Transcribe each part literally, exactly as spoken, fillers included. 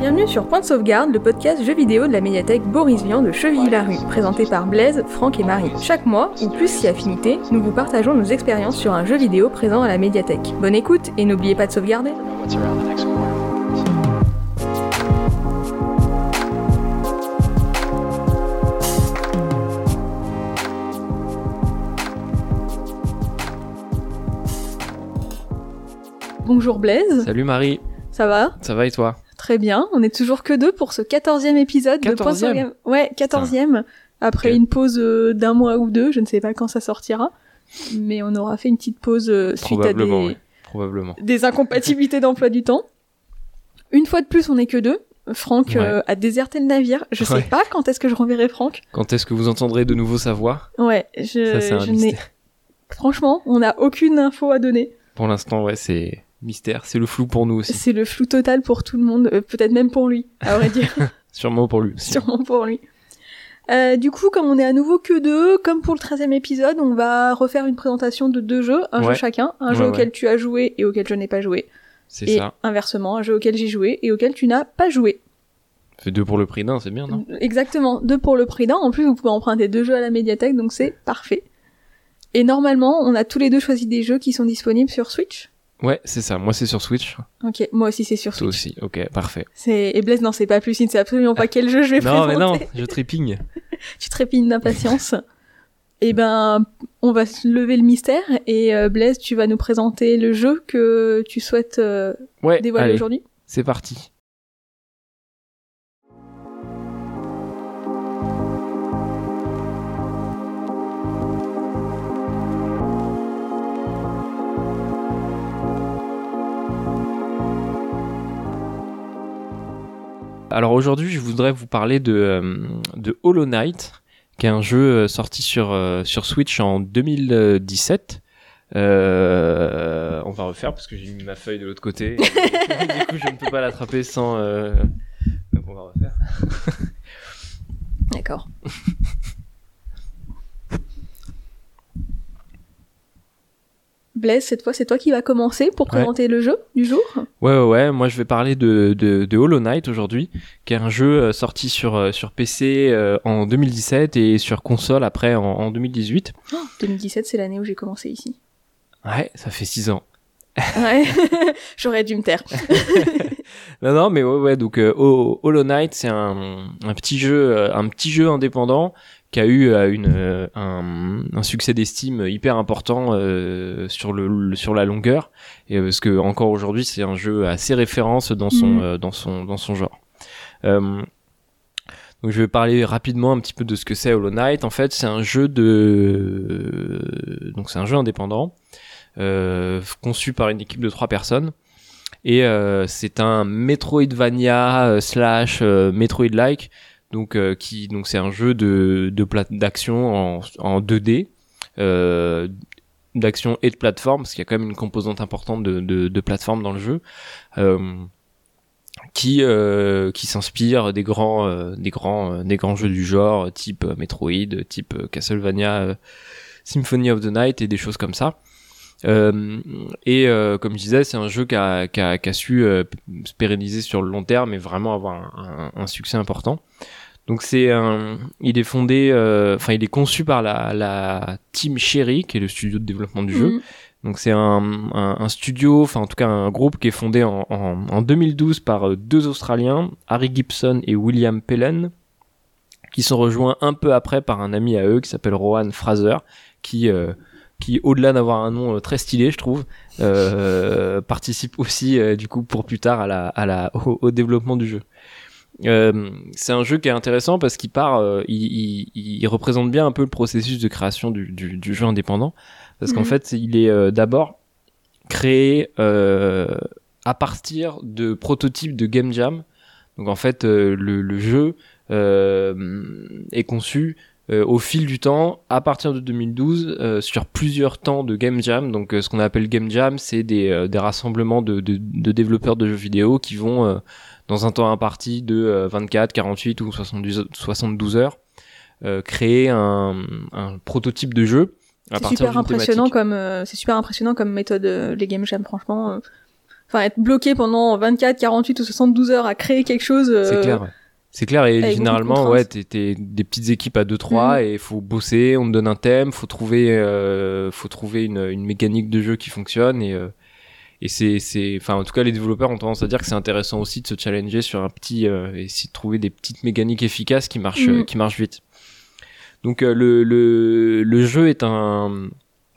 Bienvenue sur Point de Sauvegarde, le podcast jeux vidéo de la médiathèque Boris Vian de Chevilly-Larue, présenté par Blaise, Franck et Marie. Chaque mois, ou plus si affinité, nous vous partageons nos expériences sur un jeu vidéo présent à la médiathèque. Bonne écoute et n'oubliez pas de sauvegarder. Bonjour Blaise. Salut Marie. Ça va ? Ça va et toi ? Très bien, on est toujours que deux pour ce quatorzième épisode de Point de Sauvegarde. Ouais, quatorzième. Après okay. une pause euh, d'un mois ou deux, je ne sais pas quand ça sortira, mais on aura fait une petite pause euh, suite à des, ouais. Probablement. des incompatibilités d'emploi du temps. Une fois de plus, on n'est que deux. Franck ouais. euh, a déserté le navire. Je sais ouais. pas quand est-ce que je renverrai Franck. Quand est-ce que vous entendrez de nouveau sa voix ? Ouais, je, ça, c'est un je mystère. n'ai... Franchement, on n'a aucune info à donner. Pour l'instant, ouais, c'est mystère. C'est le flou pour nous aussi. C'est le flou total pour tout le monde. Euh, peut-être même pour lui, à vrai dire. Sûrement pour lui aussi. Sûrement pour lui. Euh, du coup, comme on est à nouveau que deux, comme pour le treizième épisode, on va refaire une présentation de deux jeux, un ouais. jeu chacun, un ouais, jeu ouais. auquel tu as joué et auquel je n'ai pas joué. C'est et ça. Inversement, un jeu auquel j'ai joué et auquel tu n'as pas joué. Fait deux pour le prix d'un, c'est bien, non ? Exactement, deux pour le prix d'un. En plus, vous pouvez emprunter deux jeux à la médiathèque, donc c'est parfait. Et normalement, on a tous les deux choisi des jeux qui sont disponibles sur Switch. Ouais, c'est ça. Moi, c'est sur Switch. Ok, moi aussi, c'est sur Switch. Toi aussi, ok, parfait. C'est... Et Blaise, non, c'est pas plus, il ne sait absolument pas quel jeu je vais non, présenter. Non, mais non, je trépigne. Tu trépignes d'impatience. Eh ben, on va se lever le mystère et euh, Blaise, tu vas nous présenter le jeu que tu souhaites euh, ouais, dévoiler allez, aujourd'hui. C'est parti. Alors aujourd'hui, je voudrais vous parler de, euh, de Hollow Knight, qui est un jeu sorti sur, euh, sur Switch en deux mille dix-sept. Euh, on va refaire parce que j'ai mis ma feuille de l'autre côté. Et, du coup, je ne peux pas l'attraper sans... Euh... Donc on va refaire. D'accord. Blaise, cette fois, c'est toi qui vas commencer pour présenter ouais. le jeu du jour. Ouais, ouais, ouais. Moi, je vais parler de, de, de Hollow Knight aujourd'hui, qui est un jeu sorti sur, sur P C euh, en deux mille dix-sept et sur console après en, en deux mille dix-huit. Oh, deux mille dix-sept, c'est l'année où j'ai commencé ici. Ouais, ça fait six ans. Ouais, j'aurais dû me taire. non, non, mais ouais, ouais. Donc, euh, Hollow Knight, c'est un, un petit jeu, un petit jeu indépendant qui a eu euh, une, euh, un, un succès d'estime hyper important euh, sur le, le sur la longueur, et euh, parce que encore aujourd'hui c'est un jeu assez référence dans son mmh. euh, dans son dans son genre. Euh, donc je vais parler rapidement un petit peu de ce que c'est Hollow Knight. En fait, c'est un jeu de donc c'est un jeu indépendant euh, conçu par une équipe de trois personnes. Et euh, c'est un Metroidvania euh, slash euh, Metroid-like. Donc euh, qui donc c'est un jeu de de pla- d'action en en deux D, euh, d'action et de plateforme, parce qu'il y a quand même une composante importante de de, de plateforme dans le jeu, euh, qui euh, qui s'inspire des grands euh, des grands euh, des grands jeux du genre type Metroid, type Castlevania, euh, Symphony of the Night et des choses comme ça. Euh, et euh, comme je disais, c'est un jeu qui a qui a, qui a su euh, se pérenniser sur le long terme et vraiment avoir un, un, un succès important. Donc c'est un, il est fondé, enfin euh, il est conçu par la la Team Cherry, qui est le studio de développement du mmh. jeu. Donc c'est un, un un studio, enfin en tout cas un groupe qui est fondé en en, en deux mille douze par deux Australiens, Harry Gibson et William Pellen, qui sont rejoints un peu après par un ami à eux qui s'appelle Rohan Fraser, qui euh, qui au-delà d'avoir un nom très stylé, je trouve, euh, participe aussi euh, du coup pour plus tard à la à la au, au développement du jeu. Euh, c'est un jeu qui est intéressant parce qu'il part, euh, il, il, il représente bien un peu le processus de création du, du, du jeu indépendant, parce mmh. qu'en fait il est euh, d'abord créé euh, à partir de prototypes de game jam. Donc en fait euh, le, le jeu euh, est conçu euh, au fil du temps à partir de deux mille douze euh, sur plusieurs temps de game jam. Donc euh, ce qu'on appelle game jam, c'est des, euh, des rassemblements de, de, de développeurs de jeux vidéo qui vont euh, dans un temps imparti de euh, vingt-quatre, quarante-huit ou soixante-douze heures euh, créer un, un prototype de jeu à c'est partir super d'une impressionnant thématique. comme euh, c'est super impressionnant comme méthode euh, les game jam, franchement euh, enfin être bloqué pendant vingt-quatre, quarante-huit ou soixante-douze heures à créer quelque chose. Euh... C'est clair. Ouais. C'est clair, et Avec généralement, ouais, t'es, t'es des petites équipes à deux trois mmh. et il faut bosser, on te donne un thème, faut trouver, euh, faut trouver une, une mécanique de jeu qui fonctionne et, euh, et c'est, c'est, enfin, en tout cas, les développeurs ont tendance à dire que c'est intéressant aussi de se challenger sur un petit, euh, et essayer de trouver des petites mécaniques efficaces qui marchent, mmh. euh, qui marchent vite. Donc, euh, le, le, le jeu est un,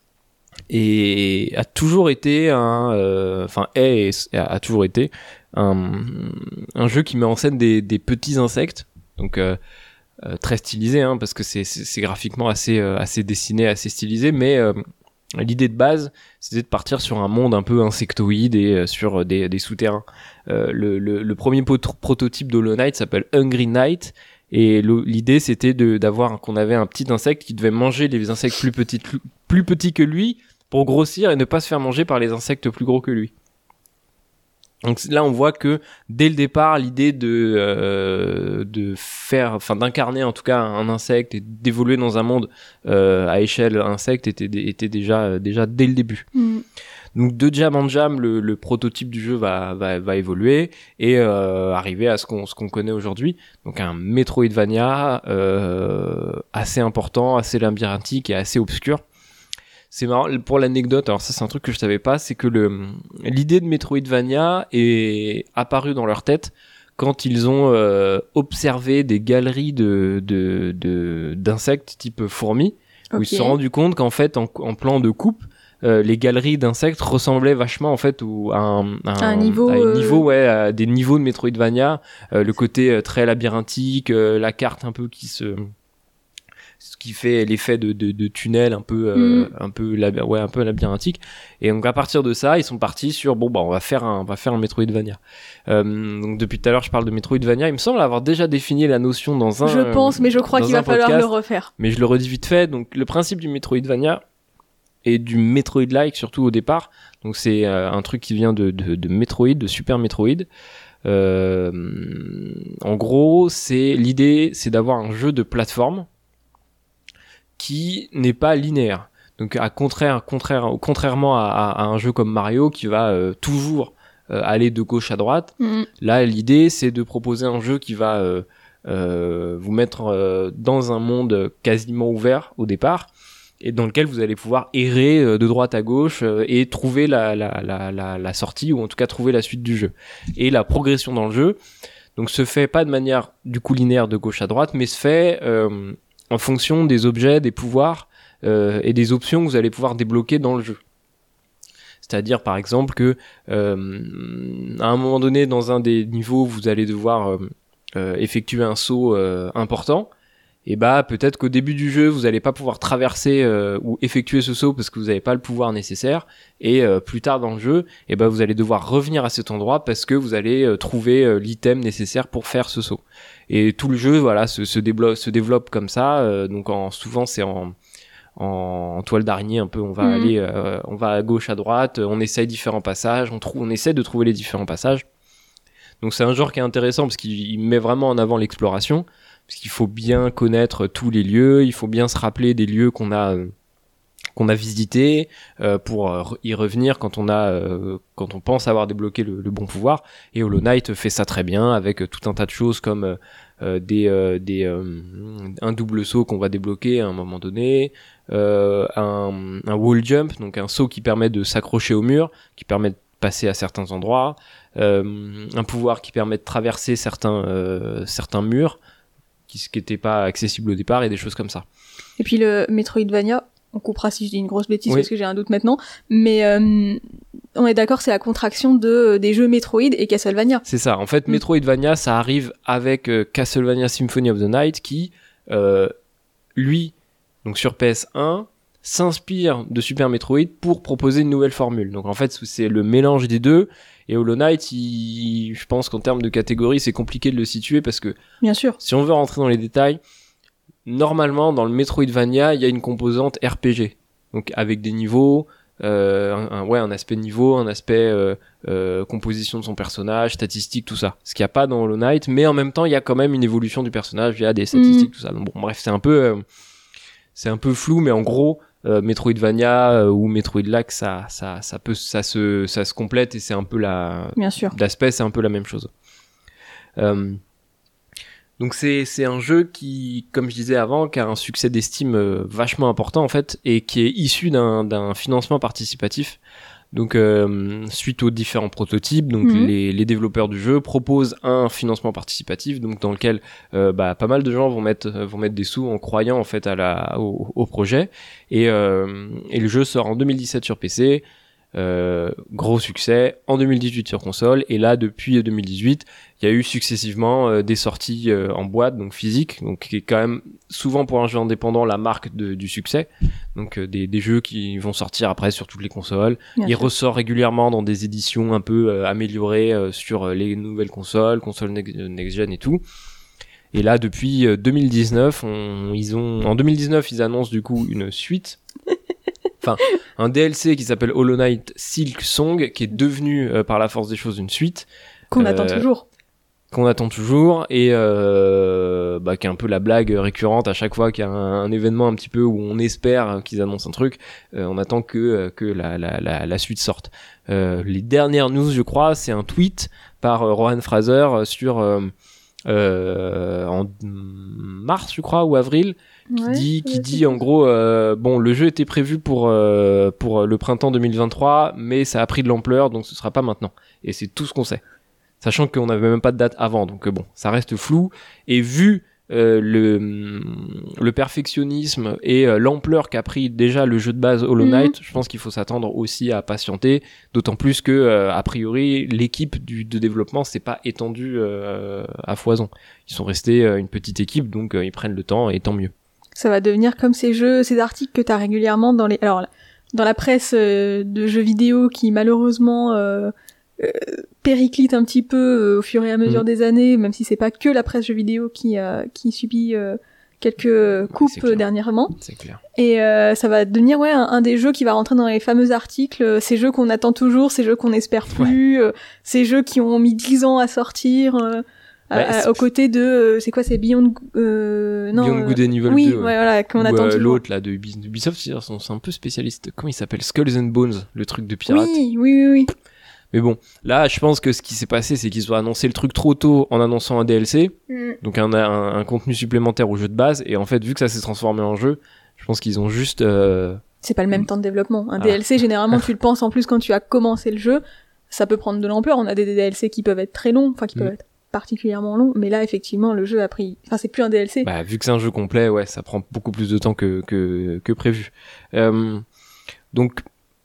et a toujours été un, enfin, euh, est, et a toujours été Un, un jeu qui met en scène des, des petits insectes, donc euh, euh, très stylisé, hein, parce que c'est, c'est, c'est graphiquement assez, euh, assez dessiné, assez stylisé, mais euh, l'idée de base, c'était de partir sur un monde un peu insectoïde et euh, sur des, des souterrains. Euh, le, le, le premier pot- prototype d'Hollow Knight s'appelle Hungry Knight, et l'idée c'était de, d'avoir qu'on avait un petit insecte qui devait manger les insectes plus petits, plus, plus petits que lui pour grossir et ne pas se faire manger par les insectes plus gros que lui. Donc là, on voit que dès le départ, l'idée de euh, de faire, enfin d'incarner en tout cas un insecte et d'évoluer dans un monde euh, à échelle insecte était était déjà déjà dès le début. Mm. Donc de jam en jam, le, le prototype du jeu va va va évoluer et euh, arriver à ce qu'on ce qu'on connaît aujourd'hui. Donc un Metroidvania euh, assez important, assez labyrinthique et assez obscur. C'est marrant, pour l'anecdote, alors ça c'est un truc que je savais pas, c'est que le l'idée de Metroidvania est apparue dans leur tête quand ils ont euh, observé des galeries de, de, de, d'insectes type fourmis, okay. où ils se sont rendus compte qu'en fait, en, en plan de coupe, euh, les galeries d'insectes ressemblaient vachement en fait au, à un, à un, un niveau, à un euh... niveau ouais, à des niveaux de Metroidvania, euh, le côté euh, très labyrinthique, euh, la carte un peu qui se... ce qui fait l'effet de, de, de tunnel un peu, euh, mmh. un peu, lab- ouais, un peu labyrinthique. Et donc, à partir de ça, ils sont partis sur, bon, bah, on va faire un, on va faire un Metroidvania. Euh, donc, depuis tout à l'heure, je parle de Metroidvania. Il me semble avoir déjà défini la notion dans un, je pense, mais je crois qu'il va podcast, falloir le refaire. Mais je le redis vite fait. Donc, le principe du Metroidvania et du Metroid-like, surtout au départ. Donc, c'est euh, un truc qui vient de, de, de Metroid, de Super Metroid. Euh, en gros, c'est, l'idée, c'est d'avoir un jeu de plateforme qui n'est pas linéaire. Donc à contraire, contraire, contrairement à, à, à un jeu comme Mario qui va euh, toujours euh, aller de gauche à droite, mmh. là l'idée c'est de proposer un jeu qui va euh, euh, vous mettre euh, dans un monde quasiment ouvert au départ et dans lequel vous allez pouvoir errer euh, de droite à gauche euh, et trouver la, la, la, la, la sortie ou en tout cas trouver la suite du jeu. Et la progression dans le jeu donc se fait pas de manière du coup linéaire de gauche à droite mais se fait euh, en fonction des objets, des pouvoirs euh, et des options que vous allez pouvoir débloquer dans le jeu. C'est-à-dire par exemple que euh, à un moment donné dans un des niveaux vous allez devoir euh, euh, effectuer un saut euh, important et bah peut-être qu'au début du jeu vous allez pas pouvoir traverser euh, ou effectuer ce saut parce que vous n'avez pas le pouvoir nécessaire et euh, plus tard dans le jeu et bah vous allez devoir revenir à cet endroit parce que vous allez euh, trouver euh, l'item nécessaire pour faire ce saut. Et tout le jeu voilà se, se développe se développe comme ça euh, donc en souvent c'est en En, en toile d'araignée un peu on va mmh. aller euh, on va à gauche à droite on essaye différents passages on trouve on essaie de trouver les différents passages donc c'est un genre qui est intéressant parce qu'il met vraiment en avant l'exploration parce qu'il faut bien connaître tous les lieux il faut bien se rappeler des lieux qu'on a euh, qu'on a visités euh, pour euh, y revenir quand on a euh, quand on pense avoir débloqué le, le bon pouvoir et Hollow Knight fait ça très bien avec euh, tout un tas de choses comme euh, Euh, des euh, des euh, un double saut qu'on va débloquer à un moment donné, euh, un, un wall jump, donc un saut qui permet de s'accrocher au mur, qui permet de passer à certains endroits, euh, un pouvoir qui permet de traverser certains euh, certains murs qui qui n'étaient pas accessibles au départ et des choses comme ça. Et puis le Metroidvania, on coupera si je dis une grosse bêtise oui. parce que j'ai un doute maintenant, mais euh, on est d'accord, c'est la contraction de des jeux Metroid et Castlevania. C'est ça. En fait, mm. Metroidvania, ça arrive avec euh, Castlevania Symphony of the Night qui, euh, lui, donc sur P S un, s'inspire de Super Metroid pour proposer une nouvelle formule. Donc en fait, c'est le mélange des deux. Et Hollow Knight, il, je pense qu'en termes de catégorie, c'est compliqué de le situer parce que, bien sûr, si on veut rentrer dans les détails, normalement, dans le Metroidvania, il y a une composante R P G. Donc avec des niveaux. Euh, un, un, ouais, un aspect niveau, un aspect euh, euh, composition de son personnage, statistiques, tout ça. Ce qu'il n'y a pas dans Hollow Knight, mais en même temps, il y a quand même une évolution du personnage via des statistiques, mmh. tout ça. Donc bon, bref, c'est un peu, euh, c'est un peu flou, mais en gros, euh, Metroidvania euh, ou Metroid-like, ça, ça, ça peut, ça se, ça se complète et c'est un peu la, bien sûr. D'aspect, c'est un peu la même chose. Euh, donc c'est, c'est un jeu qui, comme je disais avant, qui a un succès d'estime euh, vachement important en fait et qui est issu d'un, d'un financement participatif. Donc, euh, suite aux différents prototypes, donc mmh. les, les développeurs du jeu proposent un financement participatif, donc dans lequel euh, bah, pas mal de gens vont mettre vont mettre des sous en croyant en fait à la au, au projet. Et, euh, et le jeu sort en deux mille dix-sept sur P C, euh, gros succès. En deux mille dix-huit sur console, et là depuis deux mille dix-huit, il y a eu successivement euh, des sorties euh, en boîte, donc physique, donc qui est quand même souvent pour un jeu indépendant la marque de, du succès. Donc euh, des, des jeux qui vont sortir après sur toutes les consoles. Bien Il sûr. Ressort régulièrement dans des éditions un peu euh, améliorées euh, sur euh, les nouvelles consoles, consoles next, next-gen et tout. Et là, depuis euh, deux mille dix-neuf, on, ils ont, en deux mille dix-neuf, ils annoncent du coup une suite. Enfin, un D L C qui s'appelle Hollow Knight Silk Song, qui est devenu euh, par la force des choses une suite. Qu'on euh, attend toujours. qu'on attend toujours et euh, bah, qui est un peu la blague récurrente à chaque fois qu'il y a un, un événement un petit peu où on espère qu'ils annoncent un truc, euh, on attend que que la la la, la suite sorte. Euh, les dernières news, je crois, c'est un tweet par euh, Rohan Fraser sur euh, euh, en mars, je crois, ou avril, qui ouais, dit qui dit en gros euh, bon, le jeu était prévu pour euh, pour le printemps deux mille vingt-trois, mais ça a pris de l'ampleur, donc ce sera pas maintenant. Et c'est tout ce qu'on sait. Sachant qu'on n'avait même pas de date avant, donc bon, ça reste flou. Et vu euh, le, le perfectionnisme et euh, l'ampleur qu'a pris déjà le jeu de base Hollow Knight, mmh. je pense qu'il faut s'attendre aussi à patienter, d'autant plus que euh, a priori l'équipe du, de développement s'est pas étendue euh, à foison. Ils sont restés euh, une petite équipe, donc euh, ils prennent le temps et tant mieux. Ça va devenir comme ces jeux, ces articles que t'as régulièrement dans les, alors dans la presse euh, de jeux vidéo qui malheureusement euh, Euh, périclite un petit peu euh, au fur et à mesure mmh. des années, même si c'est pas que la presse jeux vidéo qui euh, qui subit euh, quelques coupes ouais, dernièrement. C'est clair. Et euh, ça va devenir ouais un, un des jeux qui va rentrer dans les fameux articles, euh, ces jeux qu'on attend toujours, ces jeux qu'on espère plus, ouais. euh, ces jeux qui ont mis dix ans à sortir. Euh, Ouais, à, aux côtés de euh, c'est quoi c'est Beyond euh, non Beyond euh, Good and Evil oui, deux ouais, voilà qu'on ou, attend euh, toujours. L'autre là de Ubisoft, c'est un peu spécialiste. Comment il s'appelle? Skulls and Bones, le truc de pirate. Oui, oui, oui, oui. Mais bon, là, je pense que ce qui s'est passé, c'est qu'ils ont annoncé le truc trop tôt en annonçant un D L C, mm. donc un, un, un contenu supplémentaire au jeu de base, et en fait, vu que ça s'est transformé en jeu, je pense qu'ils ont juste... Euh... C'est pas le même temps de développement. Un ah. D L C, généralement, tu le penses en plus quand tu as commencé le jeu, ça peut prendre de l'ampleur. On a des D L C qui peuvent être très longs, enfin qui mm. peuvent être particulièrement longs, mais là, effectivement, le jeu a pris... Enfin, c'est plus un D L C. Bah, vu que c'est un jeu complet, ouais, ça prend beaucoup plus de temps que, que, que prévu. Euh, donc...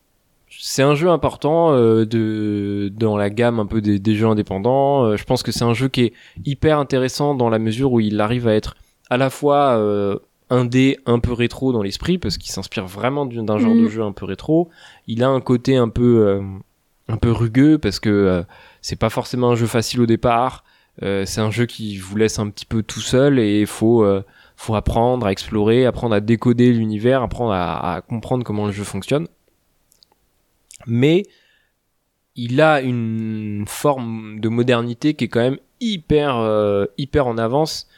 C'est un jeu important euh, de dans la gamme un peu des, des jeux indépendants. Euh, je pense que c'est un jeu qui est hyper intéressant dans la mesure où il arrive à être à la fois euh, indé, un peu rétro dans l'esprit, parce qu'il s'inspire vraiment d'un, d'un genre mmh. de jeu un peu rétro. Il a un côté un peu euh, un peu rugueux parce que euh, c'est pas forcément un jeu facile au départ. Euh, c'est un jeu qui vous laisse un petit peu tout seul et il faut euh, faut apprendre à explorer, apprendre à décoder l'univers, apprendre à, à comprendre comment le jeu fonctionne. Mais il a une forme de modernité qui est quand même hyper euh, hyper en avance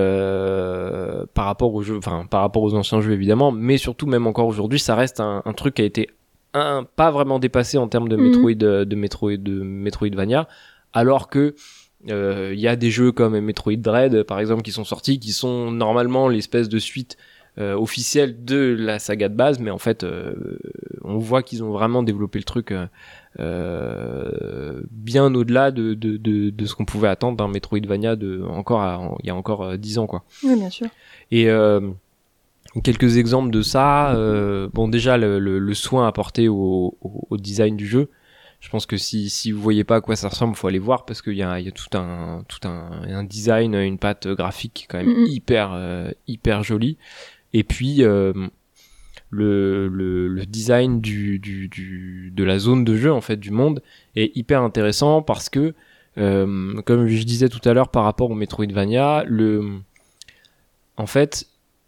euh, par rapport aux jeux, enfin par rapport aux anciens jeux évidemment, mais surtout même encore aujourd'hui, ça reste un, un truc qui a été un, pas vraiment dépassé en termes de Metroid, mmh. de Metroid, de Metroidvania, alors que il euh, y a des jeux comme Metroid Dread par exemple qui sont sortis, qui sont normalement l'espèce de suite Euh, officiel de la saga de base, mais en fait euh, on voit qu'ils ont vraiment développé le truc euh, euh, bien au-delà de, de, de, de ce qu'on pouvait attendre d'un Metroidvania de, encore à, il y a encore euh, dix ans quoi. Oui, bien sûr. Et euh, quelques exemples de ça, euh, bon déjà le, le, le soin apporté au, au, au design du jeu. Je pense que si si vous voyez pas à quoi ça ressemble, faut aller voir parce qu'il y a il y a tout un tout un, un design, une patte graphique quand même mm-hmm. hyper euh, hyper jolie. Et puis euh, le, le le design du du du de la zone de jeu en fait du monde est hyper intéressant parce que euh, comme je disais tout à l'heure par rapport au Metroidvania, le en fait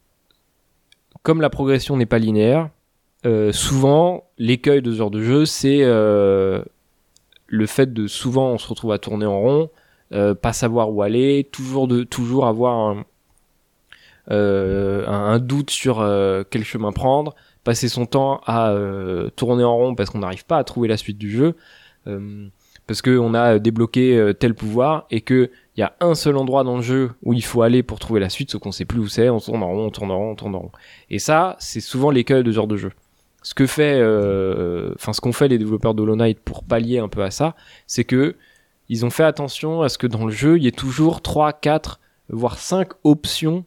comme la progression n'est pas linéaire, euh, souvent l'écueil de ce genre de jeu c'est euh, le fait de souvent on se retrouve à tourner en rond, euh, pas savoir où aller, toujours de toujours avoir un Euh, un, un doute sur euh, quel chemin prendre, passer son temps à euh, tourner en rond parce qu'on n'arrive pas à trouver la suite du jeu, euh, parce que on a débloqué euh, tel pouvoir et que il y a un seul endroit dans le jeu où il faut aller pour trouver la suite, sauf qu'on sait plus où c'est, on tourne en rond, on tourne en rond, on tourne en rond. Et ça, c'est souvent l'écueil de ce genre de jeu. Ce que fait, euh, enfin ce qu'ont fait les développeurs d'Hollow Knight pour pallier un peu à ça, c'est que ils ont fait attention à ce que dans le jeu, il y ait toujours trois, quatre, voire cinq options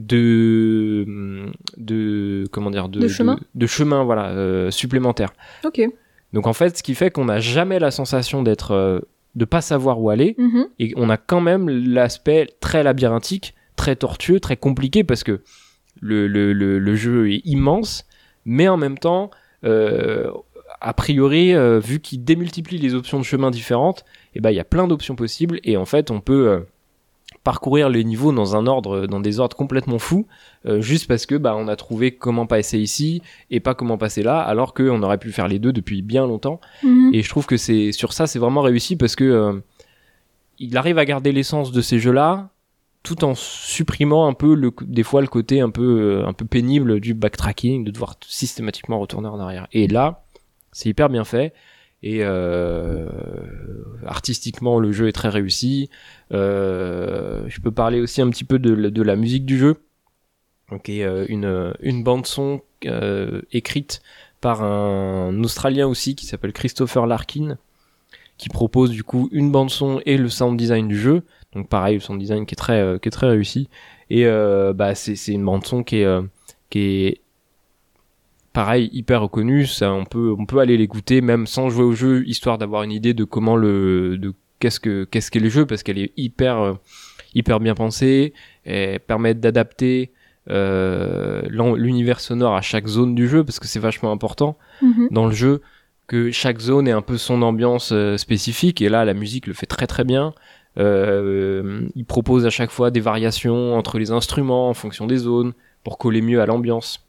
de de comment dire de de chemin, de, de chemin voilà euh, supplémentaires. Ok. Donc en fait, ce qui fait qu'on n'a jamais la sensation d'être euh, de pas savoir où aller, Mm-hmm. et on a quand même l'aspect très labyrinthique, très tortueux, très compliqué parce que le le le, le jeu est immense. Mais en même temps, euh, a priori, euh, vu qu'il démultiplie les options de chemin différentes, eh ben, il y a plein d'options possibles et en fait, on peut euh, parcourir les niveaux dans un ordre, dans des ordres complètement fous, euh, juste parce que bah, on a trouvé comment passer ici et pas comment passer là, alors qu'on aurait pu faire les deux depuis bien longtemps. Mm-hmm. Et je trouve que c'est sur ça, c'est vraiment réussi parce que euh, il arrive à garder l'essence de ces jeux-là, tout en supprimant un peu le, des fois le côté un peu un peu pénible du backtracking, de devoir systématiquement retourner en arrière. Et là, c'est hyper bien fait et euh, artistiquement le jeu est très réussi. Euh, je peux parler aussi un petit peu de, de la musique du jeu, donc euh, une une bande son euh, écrite par un Australien aussi qui s'appelle Christopher Larkin, qui propose du coup une bande son et le sound design du jeu. Donc pareil, le sound design qui est très euh, qui est très réussi et euh, bah c'est c'est une bande son qui est euh, qui est pareil hyper reconnue. Ça, on peut on peut aller l'écouter même sans jouer au jeu, histoire d'avoir une idée de comment le de qu'est-ce que qu'est-ce qu'est le jeu, parce qu'elle est hyper euh, hyper bien pensée et permet d'adapter euh, l'univers sonore à chaque zone du jeu, parce que c'est vachement important Mm-hmm. dans le jeu que chaque zone ait un peu son ambiance euh, spécifique, et là la musique le fait très très bien. Euh, il propose à chaque fois des variations entre les instruments en fonction des zones pour coller mieux à l'ambiance.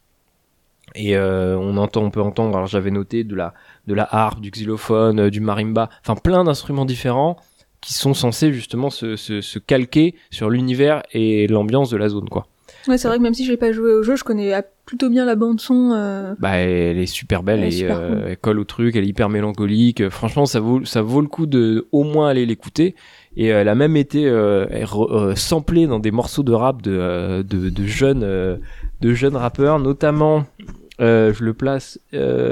Et euh, on entend, on peut entendre, alors j'avais noté de la de la harpe, du xylophone, euh, du marimba, enfin plein d'instruments différents qui sont censés justement se se, se calquer sur l'univers et l'ambiance de la zone, quoi. Ouais, c'est vrai que même si j'ai pas joué au jeu, je connais plutôt bien la bande son. Euh... Bah, elle est super belle, elle, est et super euh, cool. Elle colle au truc, elle est hyper mélancolique. Franchement, ça vaut ça vaut le coup de au moins aller l'écouter. Et euh, elle a même été euh, euh, samplée dans des morceaux de rap de euh, de, de jeunes euh, de jeunes rappeurs, notamment euh, je le place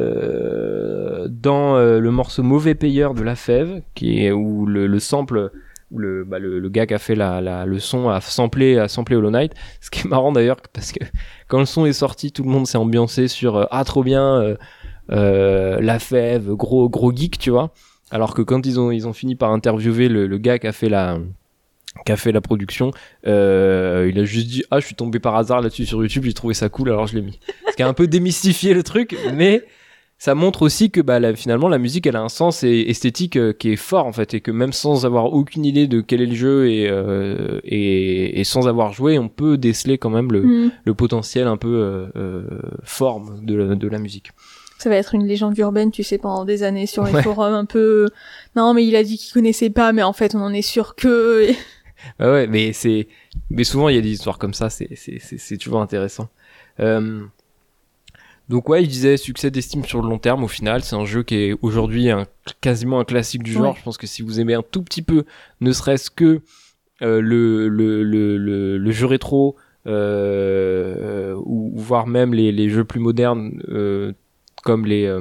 euh, dans euh, le morceau Mauvais Payeur de La Fève, qui est où le, le sample où le, bah, le, le gars qui a fait la, la, le son a samplé, a samplé Hollow Knight. Ce qui est marrant d'ailleurs, parce que quand le son est sorti, tout le monde s'est ambiancé sur euh, ah trop bien, euh, euh, La Fève, gros gros geek, tu vois. Alors que quand ils ont ils ont fini par interviewer le, le gars qui a fait la qui a fait la production, euh, il a juste dit ah je suis tombé par hasard là-dessus sur YouTube, j'ai trouvé ça cool, alors je l'ai mis. Ce qui a un peu démystifié le truc, mais ça montre aussi que bah, la, finalement la musique elle a un sens et, esthétique euh, qui est fort en fait, et que même sans avoir aucune idée de quel est le jeu et, euh, et, et sans avoir joué, on peut déceler quand même le, Mm. le potentiel un peu euh, euh, fort de la, de la musique. Ça va être une légende urbaine, tu sais, pendant des années sur les Ouais. forums un peu. Non, mais il a dit qu'il connaissait pas, mais en fait, on en est sûr que. Bah ouais, mais c'est, mais souvent il y a des histoires comme ça, c'est c'est c'est, c'est toujours intéressant. Euh... Donc ouais, je disais succès d'estime sur le long terme. Au final, c'est un jeu qui est aujourd'hui un, quasiment un classique du genre. Ouais. Je pense que si vous aimez un tout petit peu, ne serait-ce que euh, le, le le le le jeu rétro, euh, ou, ou voire même les les jeux plus modernes, euh, comme les euh,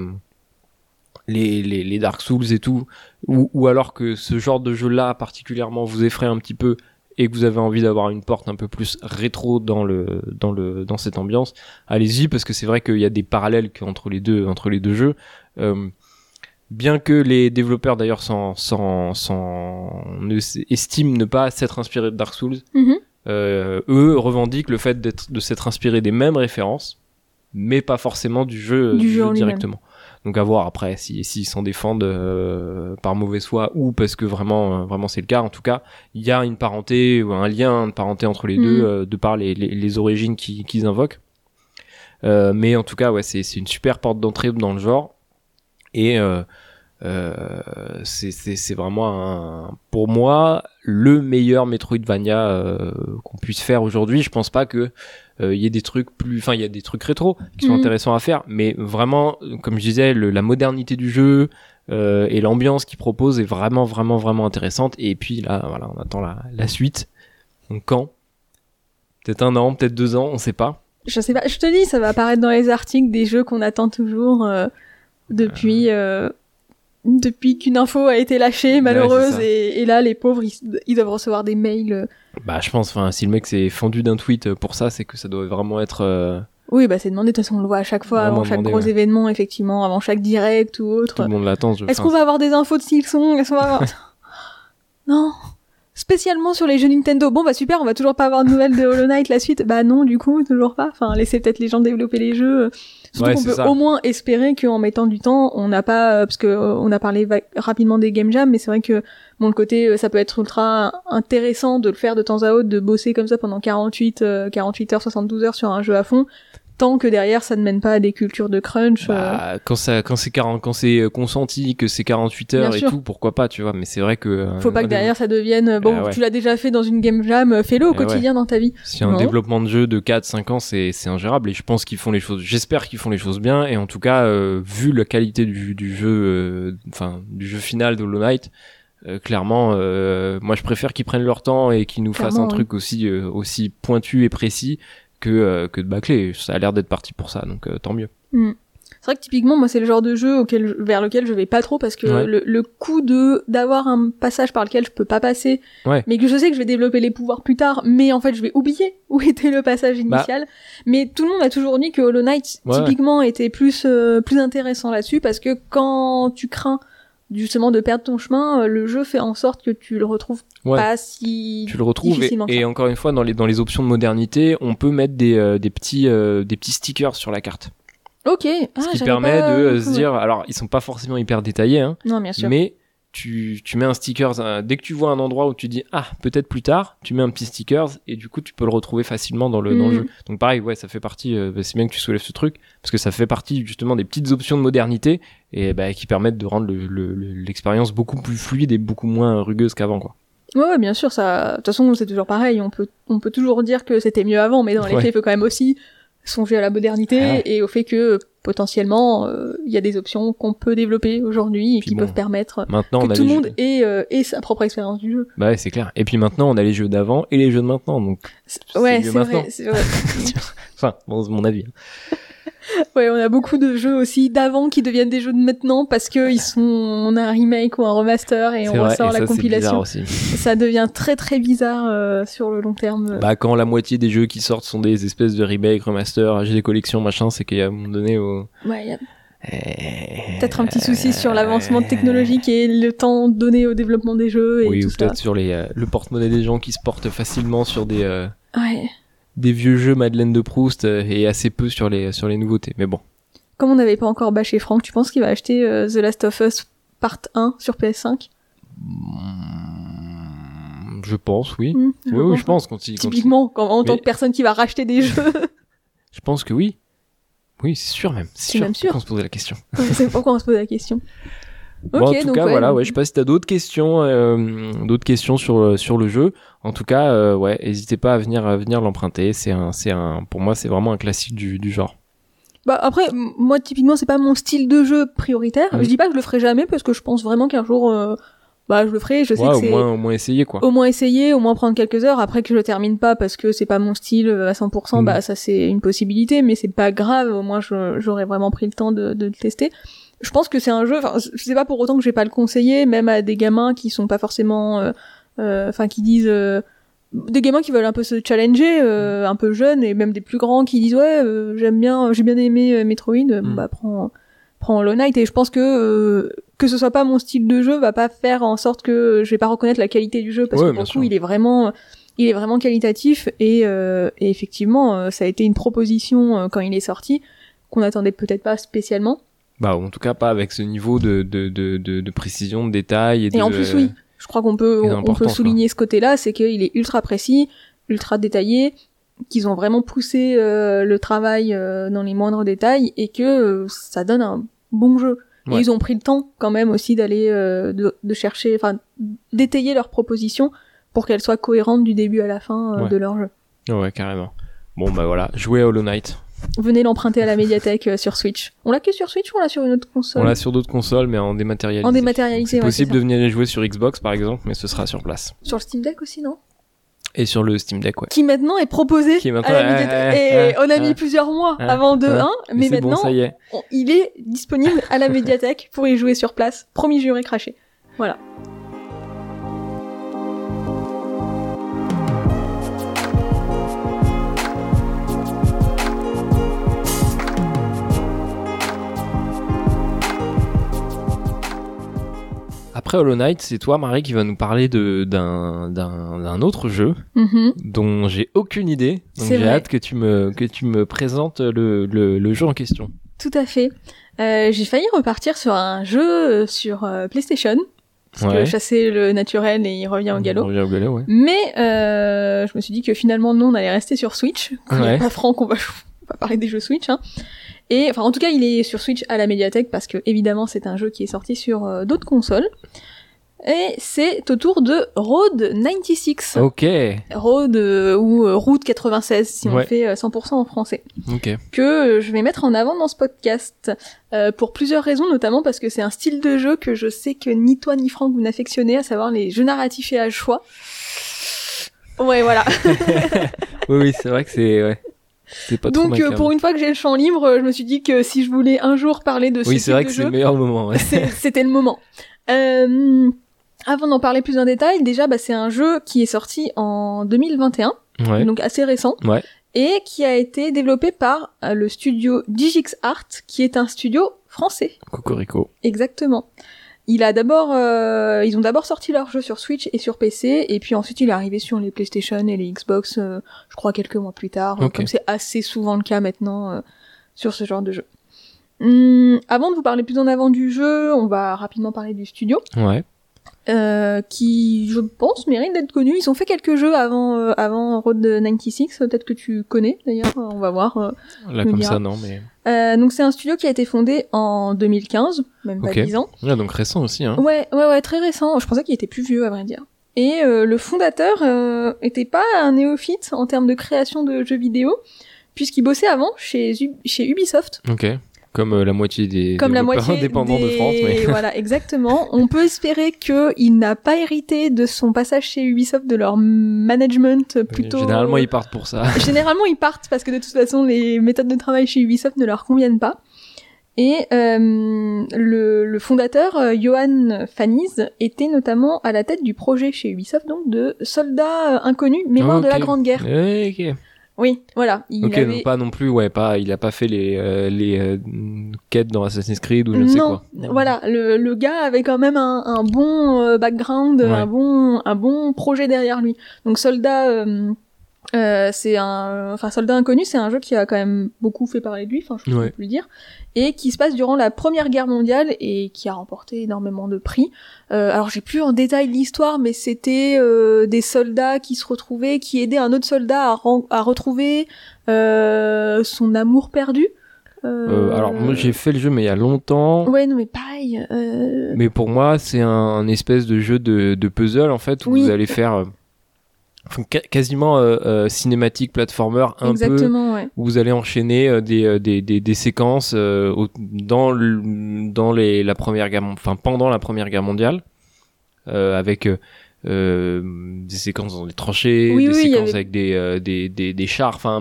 les les les Dark Souls et tout, ou ou alors que ce genre de jeu-là particulièrement vous effraie un petit peu et que vous avez envie d'avoir une porte un peu plus rétro dans le dans le dans cette ambiance, allez-y, parce que c'est vrai qu'il y a des parallèles entre les deux entre les deux jeux. Euh, bien que les développeurs d'ailleurs s'en s'en s'en ne estiment ne pas s'être inspirés de Dark Souls, Mm-hmm. euh, eux revendiquent le fait d'être de s'être inspirés des mêmes références, mais pas forcément du jeu Du du jeu jeu en lui-même. directement. Donc à voir après si s'ils s'en défendent euh, par mauvaise foi ou parce que vraiment euh, vraiment c'est le cas. En tout cas, il y a une parenté ou un lien de parenté entre les Mm. deux, euh, de par les, les, les origines qu'ils, qu'ils invoquent. Euh, mais en tout cas, ouais, c'est c'est une super porte d'entrée dans le genre, et euh, euh, c'est c'est c'est vraiment un, pour moi le meilleur Metroidvania euh, qu'on puisse faire aujourd'hui. Je pense pas que il euh, y a des trucs plus, enfin il y a des trucs rétro qui sont mmh. intéressants à faire, mais vraiment, comme je disais, le, la modernité du jeu euh, et l'ambiance qu'il propose est vraiment vraiment vraiment intéressante. Et puis là, voilà, on attend la, la suite. Donc quand? Peut-être un an, peut-être deux ans, on sait pas. Je sais pas. Je te dis, ça va apparaître dans les articles des jeux qu'on attend toujours euh, depuis. Euh... depuis qu'une info a été lâchée, malheureuse, ouais, et, et là, les pauvres, ils, ils doivent recevoir des mails. Bah, je pense, enfin, si le mec s'est fendu d'un tweet pour ça, c'est que ça doit vraiment être... Euh... Oui, bah, c'est demandé, de toute façon, on le voit à chaque fois, vraiment avant chaque demandé, gros ouais. événement, effectivement, avant chaque direct ou autre. Tout le monde l'attend. Je... Est-ce qu'on va avoir des infos de Silksong? Est-ce qu'on va avoir... Non. Spécialement sur les jeux Nintendo. Bon, bah, super, on va toujours pas avoir de nouvelles de Hollow Knight, la suite. Bah, non, du coup, toujours pas. Enfin, laissez peut-être les gens développer les jeux. Surtout ouais, qu'on peut ça. Au moins espérer qu'en mettant du temps, on n'a pas, euh, parce que euh, on a parlé va- rapidement des game jams, mais c'est vrai que bon, le côté, euh, ça peut être ultra intéressant de le faire de temps à autre, de bosser comme ça pendant quarante-huit, euh, quarante-huit heures, soixante-douze heures sur un jeu à fond, tant que derrière ça ne mène pas à des cultures de crunch. Bah, euh... quand ça, quand c'est quarante, quand c'est consenti, que c'est quarante-huit heures Bien et sûr. Tout, pourquoi pas, tu vois, mais c'est vrai que. Euh, Faut pas que derrière ça devienne, bon, euh, ouais. tu l'as déjà fait dans une game jam, fais-le au euh, quotidien ouais. dans ta vie. Si un non. développement de jeu de quatre cinq ans, c'est, c'est ingérable, et je pense qu'ils font les choses, j'espère qu'ils font les choses bien, et en tout cas, euh, vu la qualité du, du jeu, enfin, euh, du jeu final de Hollow Knight, Euh, clairement, euh, moi je préfère qu'ils prennent leur temps et qu'ils nous clairement, fassent un oui. truc aussi euh, aussi pointu et précis que euh, que de bâcler. Ça a l'air d'être parti pour ça, donc euh, tant mieux. Mm. C'est vrai que typiquement, moi c'est le genre de jeu auquel vers lequel je vais pas trop parce que ouais. le, le coup de d'avoir un passage par lequel je peux pas passer, ouais. mais que je sais que je vais développer les pouvoirs plus tard, mais en fait je vais oublier où était le passage initial. Bah. Mais tout le monde a toujours dit que Hollow Knight ouais, typiquement ouais. était plus euh, plus intéressant là-dessus parce que quand tu crains justement de perdre ton chemin, le jeu fait en sorte que tu le retrouves ouais. pas si tu le retrouves et, et encore une fois dans les dans les options de modernité, on peut mettre des euh, des petits euh, des petits stickers sur la carte. Ok. Ah, ce qui permet pas... de euh, se dire, alors ils sont pas forcément hyper détaillés, hein. Non, bien sûr. Mais tu tu mets un sticker euh, dès que tu vois un endroit où tu dis ah peut-être plus tard, tu mets un petit sticker et du coup tu peux le retrouver facilement dans le mmh. dans le jeu. Donc pareil, ouais, ça fait partie. Euh, bah, c'est bien que tu soulèves ce truc parce que ça fait partie justement des petites options de modernité et bah qui permettent de rendre le, le, le, l'expérience beaucoup plus fluide et beaucoup moins rugueuse qu'avant, quoi. Ouais, ouais, bien sûr, ça. De toute façon, c'est toujours pareil. On peut on peut toujours dire que c'était mieux avant, mais dans les ouais. faits, il faut quand même aussi songer à la modernité ah ouais. et au fait que potentiellement il euh, y a des options qu'on peut développer aujourd'hui et puis qui bon, peuvent permettre maintenant, que tout le monde ait, euh, ait sa propre expérience du jeu. Bah ouais, c'est clair. Et puis maintenant on a les jeux d'avant et les jeux de maintenant, donc c'est, ouais, c'est, c'est maintenant. vrai, c'est vrai. Enfin, bon, c'est mon avis. Ouais, on a beaucoup de jeux aussi d'avant qui deviennent des jeux de maintenant parce que ils sont, on a un remake ou un remaster et c'est on vrai, ressort et ça, la compilation. Aussi. Ça devient très très bizarre euh, sur le long terme. Bah quand la moitié des jeux qui sortent sont des espèces de remake, remaster, H D collection, machin, c'est qu'il y a un moment donné où... Ouais, y a peut-être un petit souci sur l'avancement technologique et le temps donné au développement des jeux et oui, tout ou ça. peut-être sur les euh, le porte-monnaie des gens qui se portent facilement sur des euh, ouais. des vieux jeux Madeleine de Proust euh, et assez peu sur les sur les nouveautés. Mais bon. Comme on n'avait pas encore bâché Franck, tu penses qu'il va acheter euh, The Last of Us Part un sur P S cinq? mmh, Je pense, oui. Mmh, je oui, pense. oui, je pense. Quand il, Typiquement, quand, en Mais... tant que personne qui va racheter des jeux. Je pense que oui. Oui, c'est sûr même. C'est, c'est sûr. même sûr. Pourquoi on se pose la question. C'est pourquoi on se pose la question. Bon, okay, en tout donc cas, ouais, voilà, donc... ouais, je sais pas si t'as d'autres questions, euh, d'autres questions sur sur le jeu. En tout cas, euh, ouais, n'hésitez pas à venir à venir l'emprunter. C'est un, c'est un, pour moi, c'est vraiment un classique du du genre. Bah après, m- moi typiquement, c'est pas mon style de jeu prioritaire. Mmh. Je dis pas que je le ferai jamais parce que je pense vraiment qu'un jour, euh, bah je le ferai. Je sais ouais, que au c'est moins, au moins essayer quoi. Au moins essayer, au moins prendre quelques heures. Après que je le termine pas parce que c'est pas mon style à cent pour cent, mmh. bah ça c'est une possibilité, mais c'est pas grave. Au moins, je, j'aurais vraiment pris le temps de, de le tester. Je pense que c'est un jeu, enfin, je sais pas pour autant que je vais pas le conseiller, même à des gamins qui sont pas forcément, enfin, euh, euh, qui disent, euh, des gamins qui veulent un peu se challenger, euh, un peu jeunes, et même des plus grands qui disent, ouais, euh, j'aime bien, j'ai bien aimé euh, Metroid, mm. bah, prends, prends Hollow Knight, et je pense que, euh, que ce soit pas mon style de jeu va pas faire en sorte que je vais pas reconnaître la qualité du jeu, parce ouais, que pour le coup, il est vraiment, il est vraiment qualitatif, et, euh, et effectivement, euh, ça a été une proposition, euh, quand il est sorti, qu'on attendait peut-être pas spécialement. Bah, en tout cas, pas avec ce niveau de, de, de, de, de précision, de détail et, et de... Et en plus, oui. Je crois qu'on peut, on peut souligner quoi. Ce côté-là, c'est qu'il est ultra précis, ultra détaillé, qu'ils ont vraiment poussé, euh, le travail, euh, dans les moindres détails, et que, euh, ça donne un bon jeu. Ouais. Et ils ont pris le temps, quand même, aussi d'aller, euh, de, de chercher, enfin, d'étayer leurs propositions pour qu'elles soient cohérentes du début à la fin, euh, ouais. de leur jeu. Ouais, carrément. Bon bah voilà, jouez à Hollow Knight. Venez l'emprunter à la médiathèque euh, sur Switch. On l'a que sur Switch ou on l'a sur une autre console? On l'a sur d'autres consoles, mais en dématérialisé. En dématérialisé, C'est ouais, possible c'est de ça. venir y jouer sur Xbox, par exemple, mais ce sera sur place. Sur le Steam Deck aussi, non? Et sur le Steam Deck, ouais. Qui maintenant est proposé Qui est maintenant- à la ouais, médiathèque. ouais, Et ouais, on a mis ouais. plusieurs mois Ouais, avant de ouais. un, mais c'est bon, maintenant, ça y est. on- il est disponible à la médiathèque pour y jouer sur place. Promis, juré, craché. Voilà. Après Hollow Knight, c'est toi, Marie, qui va nous parler de, d'un, d'un, d'un autre jeu Mhm. dont j'ai aucune idée. Donc C'est j'ai vrai. hâte que tu me, que tu me présentes le, le, le jeu en question. Tout à fait. Euh, j'ai failli repartir sur un jeu euh, sur euh, PlayStation, parce Ouais. que chasser le naturel et il revient au On galop. revient au galop, ouais. Mais euh, je me suis dit que finalement non, on allait rester sur Switch. Quand il n'y a Ouais. pas Franck, on va, on va parler des jeux Switch. Hein. Et enfin, en tout cas, il est sur Switch à la médiathèque parce que évidemment, c'est un jeu qui est sorti sur euh, d'autres consoles. Et c'est au tour de Road quatre-vingt-seize. Ok, Road euh, ou euh, Route quatre-vingt-seize si on Ouais. le fait euh, cent pour cent en français. ok. Que euh, je vais mettre en avant dans ce podcast euh, pour plusieurs raisons, notamment parce que c'est un style de jeu que je sais que ni toi ni Franck vous n'affectionnez, à savoir les jeux narratifs et à choix. Ouais, voilà. Oui, oui, c'est vrai que c'est, ouais. C'est pas trop Donc ma euh, came. pour une fois que j'ai le champ libre, euh, je me suis dit que si je voulais un jour parler de ce Oui, type c'est vrai de que c'est jeu, le meilleur moment, ouais. c'est- c'était le moment. Euh, avant d'en parler plus en détail, déjà bah, c'est un jeu qui est sorti en deux mille vingt et un, Ouais. donc assez récent. Ouais. Et qui a été développé par euh, le studio Digix Art, qui est un studio français. Cocorico. Exactement. Il a d'abord, euh, ils ont d'abord sorti leur jeu sur Switch et sur P C, et puis ensuite il est arrivé sur les PlayStation et les Xbox, euh, je crois quelques mois plus tard, euh, Ok. comme c'est assez souvent le cas maintenant euh, sur ce genre de jeu. Hum, avant de vous parler plus en avant du jeu, on va rapidement parler du studio, Ouais. euh, qui, je pense, mérite d'être connu. Ils ont fait quelques jeux avant, euh, avant Road quatre-vingt-seize, peut-être que tu connais d'ailleurs, on va voir. euh, Là, me comme dira. ça, non, mais. Euh, donc c'est un studio qui a été fondé en deux mille quinze, même pas Ok. dix ans. Ouais, donc récent aussi, hein. Ouais, ouais, ouais, très récent. Je pensais qu'il était plus vieux, à vrai dire. Et euh, le fondateur euh, était pas un néophyte en termes de création de jeux vidéo, puisqu'il bossait avant chez, U- chez Ubisoft. Ok. Comme euh, la moitié des Comme la développeurs moitié indépendants des... de France, mais. Voilà, exactement. On peut espérer qu'il n'a pas hérité de son passage chez Ubisoft, de leur management plutôt... Généralement, ils partent pour ça. Généralement, ils partent parce que de toute façon, les méthodes de travail chez Ubisoft ne leur conviennent pas. Et euh, le, le fondateur, euh, Johan Faniz, était notamment à la tête du projet chez Ubisoft, donc de Soldats euh, Inconnus, Mémoire de la Ok. Grande Guerre. Ok. Oui, voilà. Il Ok, avait... donc pas non plus, ouais, pas, il a pas fait les, euh, les euh, quêtes dans Assassin's Creed ou je ne sais non, quoi. voilà, le, le gars avait quand même un, un bon euh, background, Ouais. un bon un bon projet derrière lui. Donc Soldat, euh, euh, c'est un, enfin Soldat Inconnu, c'est un jeu qui a quand même beaucoup fait parler de lui, enfin je Ouais. peux plus le dire, et qui se passe durant la Première Guerre mondiale et qui a remporté énormément de prix. Euh, alors j'ai plus en détail l'histoire, mais c'était euh, des soldats qui se retrouvaient, qui aidaient un autre soldat à, ren- à retrouver euh, son amour perdu. Euh, alors moi j'ai fait le jeu mais il y a longtemps. Ouais, non mais pareil. Euh... Mais pour moi c'est un, un espèce de jeu de, de puzzle en fait où Oui. vous allez faire euh, enfin, ca- quasiment euh, euh, cinématique platformer un peu Exactement, ouais. où vous allez enchaîner euh, des, euh, des, des, des séquences euh, au- dans le, dans les la première guerre mon- enfin pendant la première guerre mondiale euh, avec euh, euh, des séquences dans les tranchées, Oui, des oui, il y séquences avait- avec des, euh, des, des, des chars, enfin,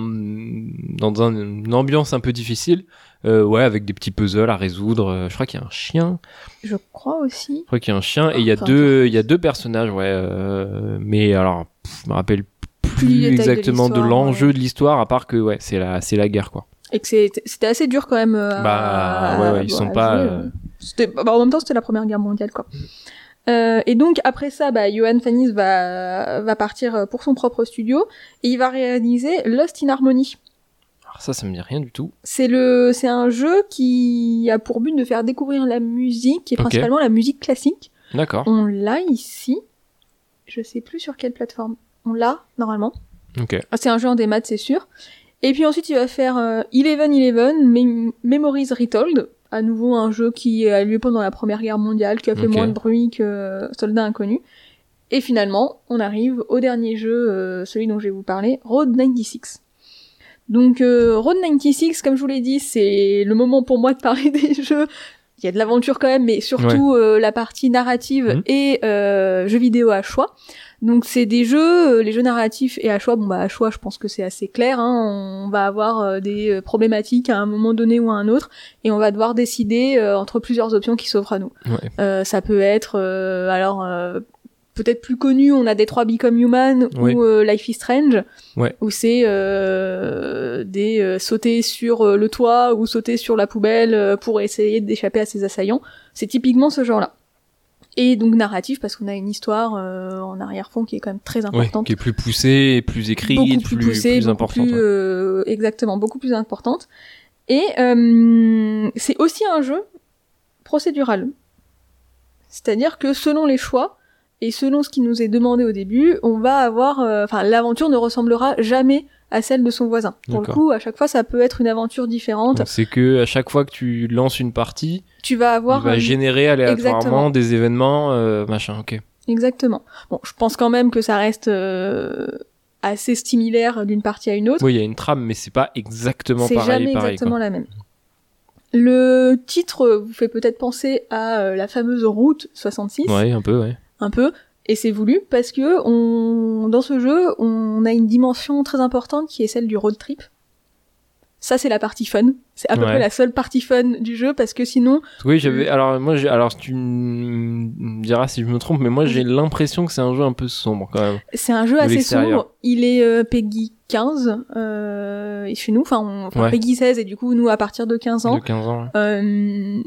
dans un- une ambiance un peu difficile, euh, ouais, avec des petits puzzles à résoudre. Euh, Je crois qu'il y a un chien, Je crois aussi. je crois qu'il y a un chien, et il y a Enfin, deux, il y a deux personnages, ouais, euh, mais alors, pff, je me rappelle Plus plus du détail de exactement de l'histoire, l'enjeu ouais. de l'histoire, à part que, ouais, c'est la, c'est la guerre, quoi. Et que c'est- c'était assez dur quand même. euh, Bah, ouais, ouais, ils à sont jouer, pas, euh. euh, C'était, bah, en même temps, c'était la Première Guerre mondiale, quoi. Euh, et donc après ça, bah, Johan Faniz va va partir pour son propre studio et il va réaliser Lost in Harmony. Alors ça, ça me dit rien du tout. C'est le, c'est un jeu qui a pour but de faire découvrir la musique et Ok. principalement la musique classique. D'accord. On l'a ici. Je sais plus sur quelle plateforme. On l'a normalement. Ok. Ah, c'est un jeu en démat, c'est sûr. Et puis ensuite, il va faire euh, Eleven Eleven, Mem- Memories Retold. À nouveau, un jeu qui a lieu pendant la Première Guerre mondiale, qui a fait Ok. moins de bruit que euh, Soldats Inconnus. Et finalement, on arrive au dernier jeu, euh, celui dont je vais vous parler, Road quatre-vingt-seize. Donc euh, Road quatre-vingt-seize, comme je vous l'ai dit, c'est le moment pour moi de parler des jeux. Il y a de l'aventure quand même, mais surtout ouais. euh, la partie narrative mmh. et euh, jeux vidéo à choix. Donc c'est des jeux, euh, les jeux narratifs et à choix, bon bah à choix je pense que c'est assez clair, hein, on va avoir euh, des problématiques à un moment donné ou à un autre, et on va devoir décider euh, entre plusieurs options qui s'offrent à nous. Ouais. Euh, ça peut être, euh, alors euh, peut-être plus connu, on a Detroit Become Human ouais. ou euh, Life is Strange, ouais. où c'est euh, des euh, sauter sur euh, le toit ou sauter sur la poubelle euh, pour essayer d'échapper à ses assaillants. C'est typiquement ce genre-là. Et donc narratif parce qu'on a une histoire euh, en arrière-fond qui est quand même très importante, ouais, qui est plus poussée, plus écrite, beaucoup plus, plus, poussée, plus importante. Plus, ouais. euh, exactement, beaucoup plus importante. Et euh, c'est aussi un jeu procédural, c'est-à-dire que selon les choix et selon ce qui nous est demandé au début, on va avoir, enfin, euh, l'aventure ne ressemblera jamais à celle de son voisin. Pour D'accord. le coup, à chaque fois, ça peut être une aventure différente. Donc, c'est que à chaque fois que tu lances une partie, tu vas avoir, il va un... générer aléatoirement Exactement. des événements, euh, machin. Ok. Exactement. Bon, je pense quand même que ça reste euh, assez similaire d'une partie à une autre. Oui, il y a une trame, mais c'est pas exactement c'est pareil. C'est jamais pareil, exactement quoi. la même. Le titre vous fait peut-être penser à euh, la fameuse Route soixante-six. Ouais, un peu, ouais. Un peu. Et c'est voulu parce que on, dans ce jeu, on a une dimension très importante qui est celle du road trip. Ça, c'est la partie fun. C'est à peu ouais. près la seule partie fun du jeu parce que sinon... Oui, j'avais... Alors, moi, j'ai... Alors, tu me diras si je me trompe, mais moi, j'ai l'impression que c'est un jeu un peu sombre, quand même. C'est un jeu assez sombre. Il est euh, Peggy quinze, euh, et chez nous, enfin, on... enfin ouais. Peggy seize, et du coup, nous, à partir de quinze ans... De quinze ans, ouais. Euh...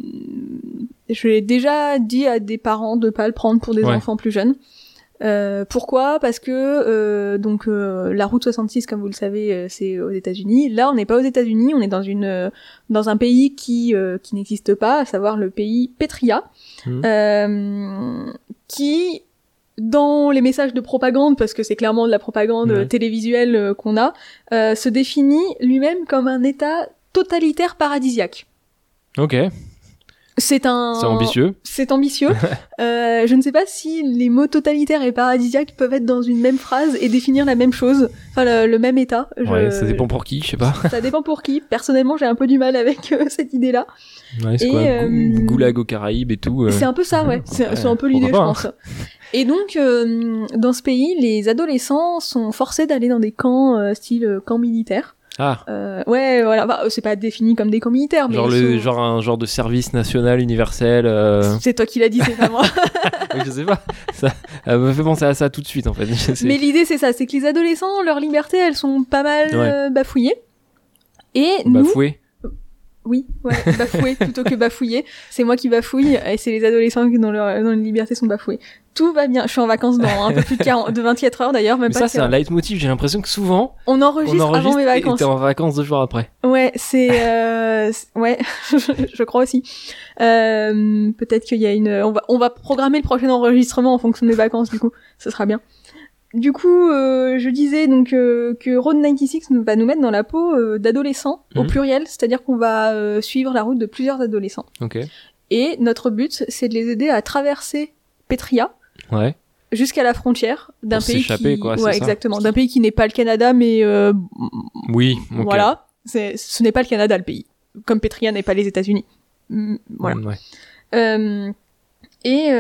Je l'ai déjà dit à des parents de pas le prendre pour des ouais. enfants plus jeunes. Euh, pourquoi ? Parce que euh, donc euh, la route soixante-six, comme vous le savez, euh, c'est aux États-Unis. Là, on n'est pas aux États-Unis, on est dans une euh, dans un pays qui euh, qui n'existe pas, à savoir le pays Petria, mmh. euh, qui dans les messages de propagande, parce que c'est clairement de la propagande mmh. télévisuelle euh, qu'on a, euh, se définit lui-même comme un État totalitaire paradisiaque. Ok. C'est un... C'est ambitieux. C'est ambitieux. euh, je ne sais pas si les mots totalitaire et paradisiaque peuvent être dans une même phrase et définir la même chose, enfin le, le même état. Je... Ouais, ça dépend pour qui, je sais pas. Ça dépend pour qui. Personnellement, j'ai un peu du mal avec euh, cette idée-là. Ouais, c'est et, quoi, euh... Goulag aux Caraïbes et tout. Euh... C'est un peu ça, ouais. C'est, ouais, c'est un peu l'idée, je pense. Hein. Et donc, euh, dans ce pays, les adolescents sont forcés d'aller dans des camps, euh, style euh, camp militaire. Ah. Euh, ouais, voilà. Bah, c'est pas défini comme des camps militaires, mais genre le, sont... genre un genre de service national universel. Euh... C'est toi qui l'as dit, c'est pas moi. Oui, je sais pas. Ça, elle me fait penser à ça tout de suite, en fait. Je sais. Mais l'idée, c'est ça, c'est que les adolescents, leurs libertés, elles sont pas mal ouais. euh, bafouillées. Et nous. Bafouées. Oui, ouais, bafouer plutôt que bafouiller. C'est moi qui bafouille et c'est les adolescents qui, dans leur, dans les libertés, sont bafoués. Tout va bien. Je suis en vacances dans un peu plus de, quarante, de vingt-quatre heures d'ailleurs, même mais pas. Ça, c'est un leitmotiv. J'ai l'impression que souvent, on enregistre, on enregistre avant mes vacances. Et t'es en vacances deux jours après. Ouais, c'est, euh, c'est ouais, je crois aussi. Euh, peut-être qu'il y a une, on va, on va programmer le prochain enregistrement en fonction de mes vacances, du coup. Ce sera bien. Du coup, euh, je disais donc euh, que Road quatre-vingt-seize va nous mettre dans la peau euh, d'adolescents mmh. au pluriel, c'est-à-dire qu'on va euh, suivre la route de plusieurs adolescents. Okay. Et notre but, c'est de les aider à traverser Petria ouais. jusqu'à la frontière d'un Pour pays s'échapper, qui, quoi, ouais, c'est exactement, ça. d'un pays qui n'est pas le Canada, mais euh... oui, okay. voilà, c'est, ce n'est pas le Canada le pays, comme Petria n'est pas les États-Unis. Mmh, voilà. Mmh, ouais. Euh... Et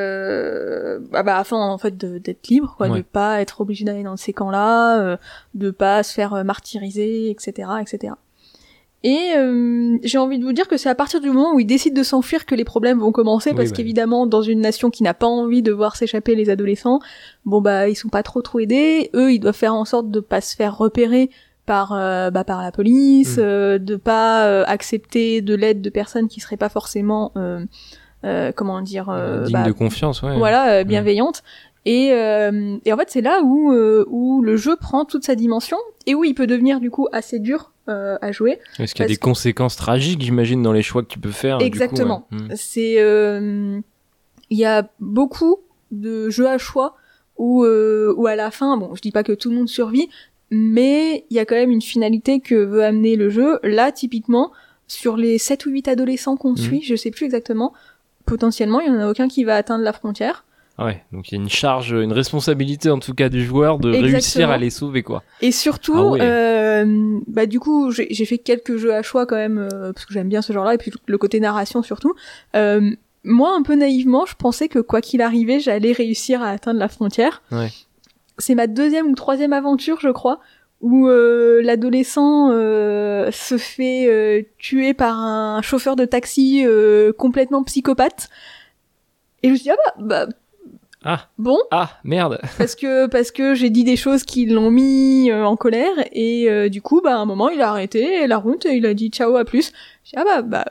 euh, bah, bah afin en fait de, d'être libre, quoi, ouais. de pas être obligé d'aller dans ces camps-là, euh, de pas se faire martyriser, et cetera, et cetera. Et euh, j'ai envie de vous dire que c'est à partir du moment où ils décident de s'enfuir que les problèmes vont commencer, parce oui, bah. qu'évidemment dans une nation qui n'a pas envie de voir s'échapper les adolescents, bon bah ils sont pas trop trop aidés. Eux ils doivent faire en sorte de pas se faire repérer par euh, bah par la police, mmh. euh, de pas euh, accepter de l'aide de personnes qui seraient pas forcément euh, Euh, comment dire euh, digne bah, de confiance, ouais. Voilà, euh, bienveillante. Ouais. Et, euh, et en fait, c'est là où, euh, où le jeu prend toute sa dimension et où il peut devenir du coup assez dur euh, à jouer. Est-ce qu'il y a des que... conséquences tragiques, j'imagine, dans les choix que tu peux faire? Exactement. Du coup, ouais. C'est, euh, il y a beaucoup de jeux à choix où, euh, où à la fin, bon, je dis pas que tout le monde survit, mais il y a quand même une finalité que veut amener le jeu. Là, typiquement, sur les sept ou huit adolescents qu'on mmh. suit, je sais plus exactement, potentiellement, il y en a aucun qui va atteindre la frontière. Ouais, donc il y a une charge, une responsabilité en tout cas du joueur de Exactement. réussir à les sauver, quoi. Et surtout, Ah ouais. euh, bah du coup, j'ai, j'ai fait quelques jeux à choix quand même, euh, parce que j'aime bien ce genre-là, et puis le côté narration surtout. Euh, moi, un peu naïvement, je pensais que quoi qu'il arrivait, j'allais réussir à atteindre la frontière. Ouais. C'est ma deuxième ou troisième aventure, je crois, où euh, l'adolescent euh, se fait euh, tuer par un chauffeur de taxi euh, complètement psychopathe. Et je me suis dit, ah bah, bah Ah. bon. Ah, merde. Parce que, parce que j'ai dit des choses qui l'ont mis euh, en colère, et euh, du coup, bah, à un moment, il a arrêté la route, et il a dit ciao, à plus. J'ai dit, ah bah, bah,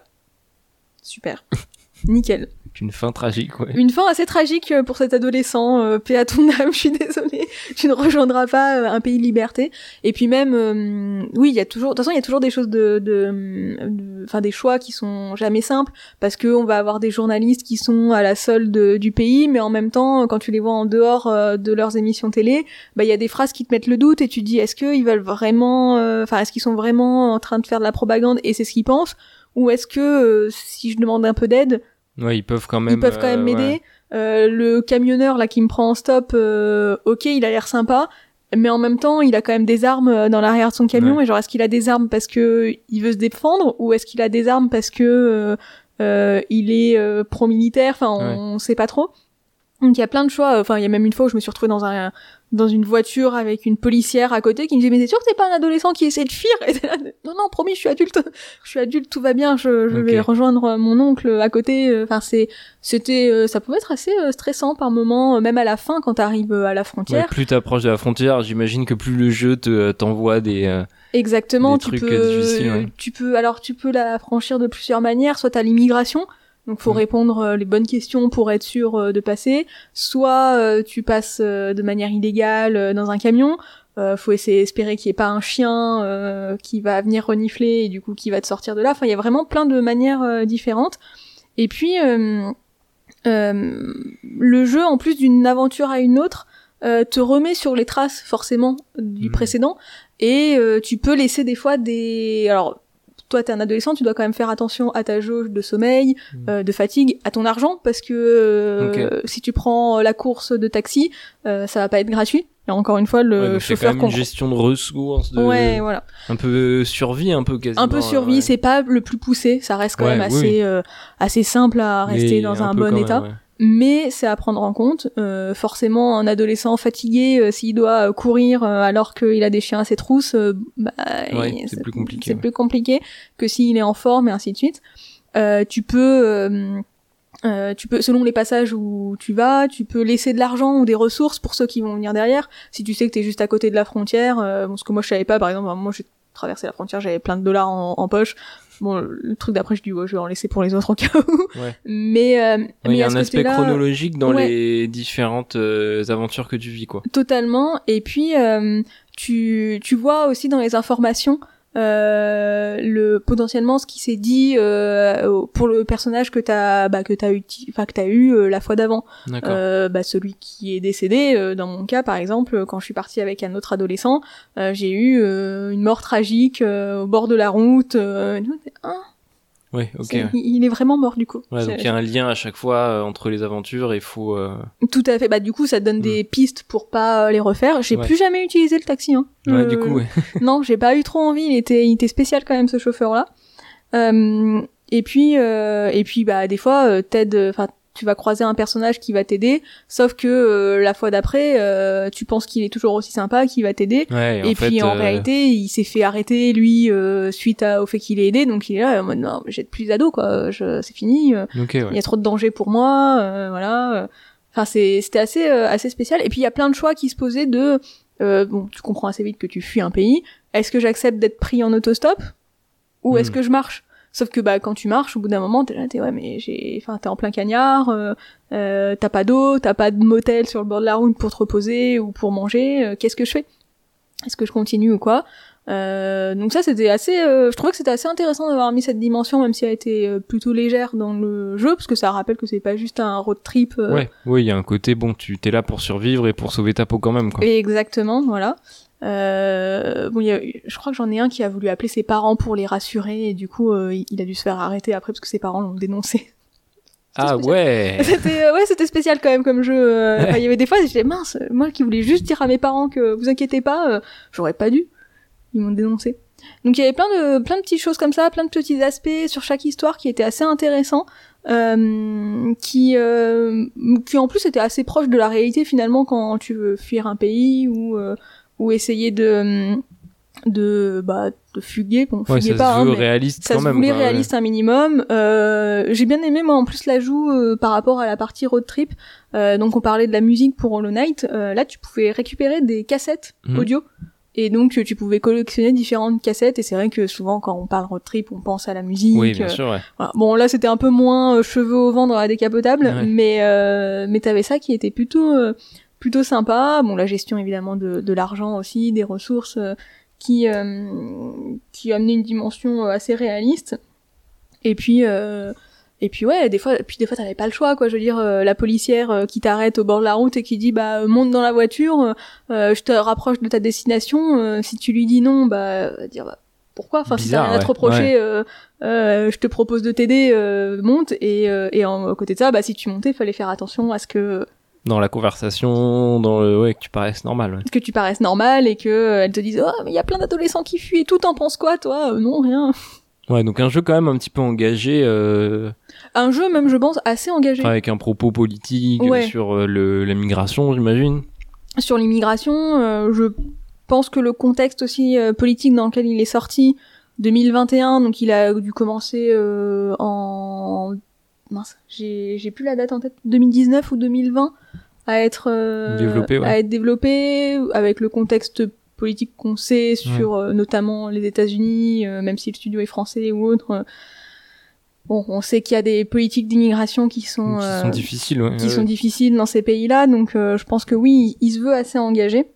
super. Nickel. Une fin tragique, ouais. Une fin assez tragique pour cet adolescent, euh, paix à ton âme, je suis désolée, tu ne rejoindras pas euh, un pays de liberté. Et puis même, euh, oui, il y a toujours, de toute façon, il y a toujours des choses de, de, enfin, des choix qui sont jamais simples, parce que on va avoir des journalistes qui sont à la solde du pays, mais en même temps, quand tu les vois en dehors euh, de leurs émissions télé, bah, il y a des phrases qui te mettent le doute, et tu te dis, est-ce qu'ils veulent vraiment, enfin, euh, est-ce qu'ils sont vraiment en train de faire de la propagande, et c'est ce qu'ils pensent, ou est-ce que, euh, si je demande un peu d'aide, ouais, ils peuvent quand même. Ils peuvent quand même euh, m'aider. Ouais. Euh, le camionneur là qui me prend en stop, euh, ok, il a l'air sympa, mais en même temps, il a quand même des armes dans l'arrière de son camion. Ouais. Et genre, est-ce qu'il a des armes parce que il veut se défendre, ou est-ce qu'il a des armes parce que euh, euh, il est euh, pro-militaire? Enfin, on, Ouais. on sait pas trop. Donc il y a plein de choix. Enfin, il y a même une fois où je me suis retrouvée dans un dans une voiture avec une policière à côté qui me disait, mais t'es sûr que t'es pas un adolescent qui essaie de fuir? Et t'es là, non non, promis, je suis adulte, je suis adulte, tout va bien, je, je Ok. vais rejoindre mon oncle à côté. Enfin, c'est c'était euh, ça pouvait être assez euh, stressant par moment, même à la fin quand t'arrives à la frontière. Ouais, plus t'approches de la frontière, j'imagine que plus le jeu te t'envoie des. Euh... Exactement, des tu trucs peux difficiles, ouais. tu peux alors tu peux la franchir de plusieurs manières, soit à l'immigration. Donc faut mmh. répondre euh, les bonnes questions pour être sûr euh, de passer, soit euh, tu passes euh, de manière illégale euh, dans un camion, euh, faut essayer espérer qu'il y ait pas un chien euh, qui va venir renifler et du coup qui va te sortir de là. Enfin, il y a vraiment plein de manières euh, différentes. Et puis euh, euh, le jeu, en plus d'une aventure à une autre, euh, te remet sur les traces forcément du mmh. précédent, et euh, tu peux laisser des fois des alors toi t'es un adolescent, tu dois quand même faire attention à ta jauge de sommeil, mmh. euh, de fatigue, à ton argent, parce que euh, okay. si tu prends la course de taxi, euh, ça va pas être gratuit. Et encore une fois, le ouais, donc chauffeur... C'est quand même une gestion de ressources, de... Ouais, voilà. Un peu survie, un peu quasiment. Un peu survie, ouais. c'est pas le plus poussé, ça reste quand ouais, même assez, oui. euh, assez simple à rester Mais dans un, un bon état. Même, ouais. Mais c'est à prendre en compte. Euh, forcément, un adolescent fatigué, euh, s'il doit euh, courir euh, alors qu'il a des chiens à ses trousses, euh, bah, ouais, il, c'est, c'est plus compliqué. C'est ouais. plus compliqué que s'il est en forme et ainsi de suite. Euh, tu peux, euh, euh, tu peux, selon les passages où tu vas, tu peux laisser de l'argent ou des ressources pour ceux qui vont venir derrière. Si tu sais que t'es juste à côté de la frontière, euh, bon, ce que moi je savais pas, par exemple, moi j'ai traversé la frontière, j'avais plein de dollars en, en poche. Bon, le truc d'après, je dis, ouais, je vais en laisser pour les autres au cas où. Ouais. Mais, euh, ouais, mais il y a un aspect chronologique dans ouais. les différentes euh, aventures que tu vis, quoi. Totalement. Et puis, euh, tu, tu vois aussi dans les informations, euh, le, potentiellement ce qui s'est dit, euh, pour le personnage que t'as, bah, que t'as eu, enfin, que t'as eu, euh, la fois d'avant. D'accord. Euh, bah, celui qui est décédé, euh, dans mon cas, par exemple, quand je suis partie avec un autre adolescent, euh, j'ai eu, euh, une mort tragique, euh, au bord de la route, euh, hein. Oui, ok. C'est, ouais. Il est vraiment mort du coup. Ouais, donc il y a un lien à chaque fois euh, entre les aventures et il faut... Euh... Tout à fait. Bah du coup, ça te donne mm. des pistes pour pas euh, les refaire. J'ai ouais. plus jamais utilisé le taxi. Hein. Ouais, euh... du coup, ouais. Non, j'ai pas eu trop envie. Il était, il était spécial quand même ce chauffeur-là. Euh, et puis, euh, et puis bah des fois, euh, t'aides... Enfin, tu vas croiser un personnage qui va t'aider, sauf que euh, la fois d'après, euh, tu penses qu'il est toujours aussi sympa, qu'il va t'aider, ouais, et, et en puis fait, en euh... réalité, il s'est fait arrêter lui euh, suite à, au fait qu'il ait aidé, donc il est là en mode non, j'aide plus ado quoi, je, c'est fini, euh, okay, ouais. il y a trop de danger pour moi, euh, voilà. Enfin c'est c'était assez euh, assez spécial, et puis il y a plein de choix qui se posaient de euh, bon, tu comprends assez vite que tu fuis un pays, est-ce que j'accepte d'être pris en autostop ou mm. est-ce que je marche? Sauf que bah quand tu marches, au bout d'un moment, t'es là, t'es ouais mais j'ai, enfin t'es en plein cagnard, euh, euh, t'as pas d'eau, t'as pas de motel sur le bord de la route pour te reposer ou pour manger. Euh, qu'est-ce que je fais? Est-ce que je continue ou quoi? euh, Donc ça c'était assez, euh, je trouvais que c'était assez intéressant d'avoir mis cette dimension, même si elle était euh, plutôt légère dans le jeu, parce que ça rappelle que c'est pas juste un road trip. Euh... Ouais, oui, il y a un côté bon, tu t'es là pour survivre et pour sauver ta peau quand même quoi. Et exactement, voilà. Euh, bon, y a, je crois que j'en ai un qui a voulu appeler ses parents pour les rassurer et du coup, euh, il a dû se faire arrêter après parce que ses parents l'ont dénoncé. Ah spécial. ouais. C'était euh, ouais, c'était spécial quand même comme jeu. Euh, ouais. Il y avait des fois, j'étais mince, moi qui voulais juste dire à mes parents que vous inquiétez pas, euh, j'aurais pas dû. Ils m'ont dénoncé. Donc il y avait plein de plein de petites choses comme ça, plein de petits aspects sur chaque histoire qui étaient assez intéressants, euh, qui euh, qui en plus étaient assez proches de la réalité finalement quand tu veux fuir un pays ou euh, ou essayer de de bah de fuguer, bon ouais, fuguer ça pas, se veut hein, mais réaliste ça quand se même, voulait quoi, réaliste ouais. un minimum. Euh, j'ai bien aimé moi en plus l'ajout euh, par rapport à la partie road trip. Euh, donc on parlait de la musique pour Hollow Knight. Euh, là tu pouvais récupérer des cassettes mmh. audio. Et donc, tu pouvais collectionner différentes cassettes, et c'est vrai que souvent, quand on parle road trip, on pense à la musique. Oui, bien euh, sûr, ouais. Voilà. Bon, là, c'était un peu moins euh, cheveux au vent dans la décapotable, ouais. mais euh, mais t'avais ça qui était plutôt euh, plutôt sympa. Bon, la gestion, évidemment, de, de l'argent aussi, des ressources, euh, qui euh, qui amenait une dimension assez réaliste. Et puis... Euh, Et puis ouais, des fois, puis des fois t'avais pas le choix, quoi. Je veux dire, euh, la policière euh, qui t'arrête au bord de la route et qui dit bah euh, monte dans la voiture, euh, je te rapproche de ta destination. Euh, si tu lui dis non, bah va dire bah pourquoi. Enfin, si t'as rien ouais. à te reprocher, ouais. euh, euh, je te propose de t'aider, euh, monte. Et euh, et en, à côté de ça, bah si tu montais, fallait faire attention à ce que dans la conversation, dans le ouais que tu paraisses normal. Ouais. Que tu paraisses normal et que euh, elle te dise oh mais il y a plein d'adolescents qui fuient et tout, t'en penses quoi toi? euh, Non, rien. Ouais, donc un jeu quand même un petit peu engagé. Euh... Un jeu même, je pense, assez engagé. Enfin, avec un propos politique ouais. sur euh, le, la migration, j'imagine. Sur l'immigration, euh, je pense que le contexte aussi euh, politique dans lequel il est sorti, deux mille vingt et un, donc il a dû commencer euh, en... Mince, j'ai, j'ai plus la date en tête, deux mille dix-neuf ou deux mille vingt, à être, euh, développé, ouais. à être développé, avec le contexte politique qu'on sait sur ouais. euh, notamment les États-Unis, euh, même si le studio est français ou autre. Euh, bon, on sait qu'il y a des politiques d'immigration qui sont qui euh, sont difficiles, ouais, qui ouais. sont difficiles dans ces pays-là, donc euh, je pense que oui, il, il se veut assez engagé.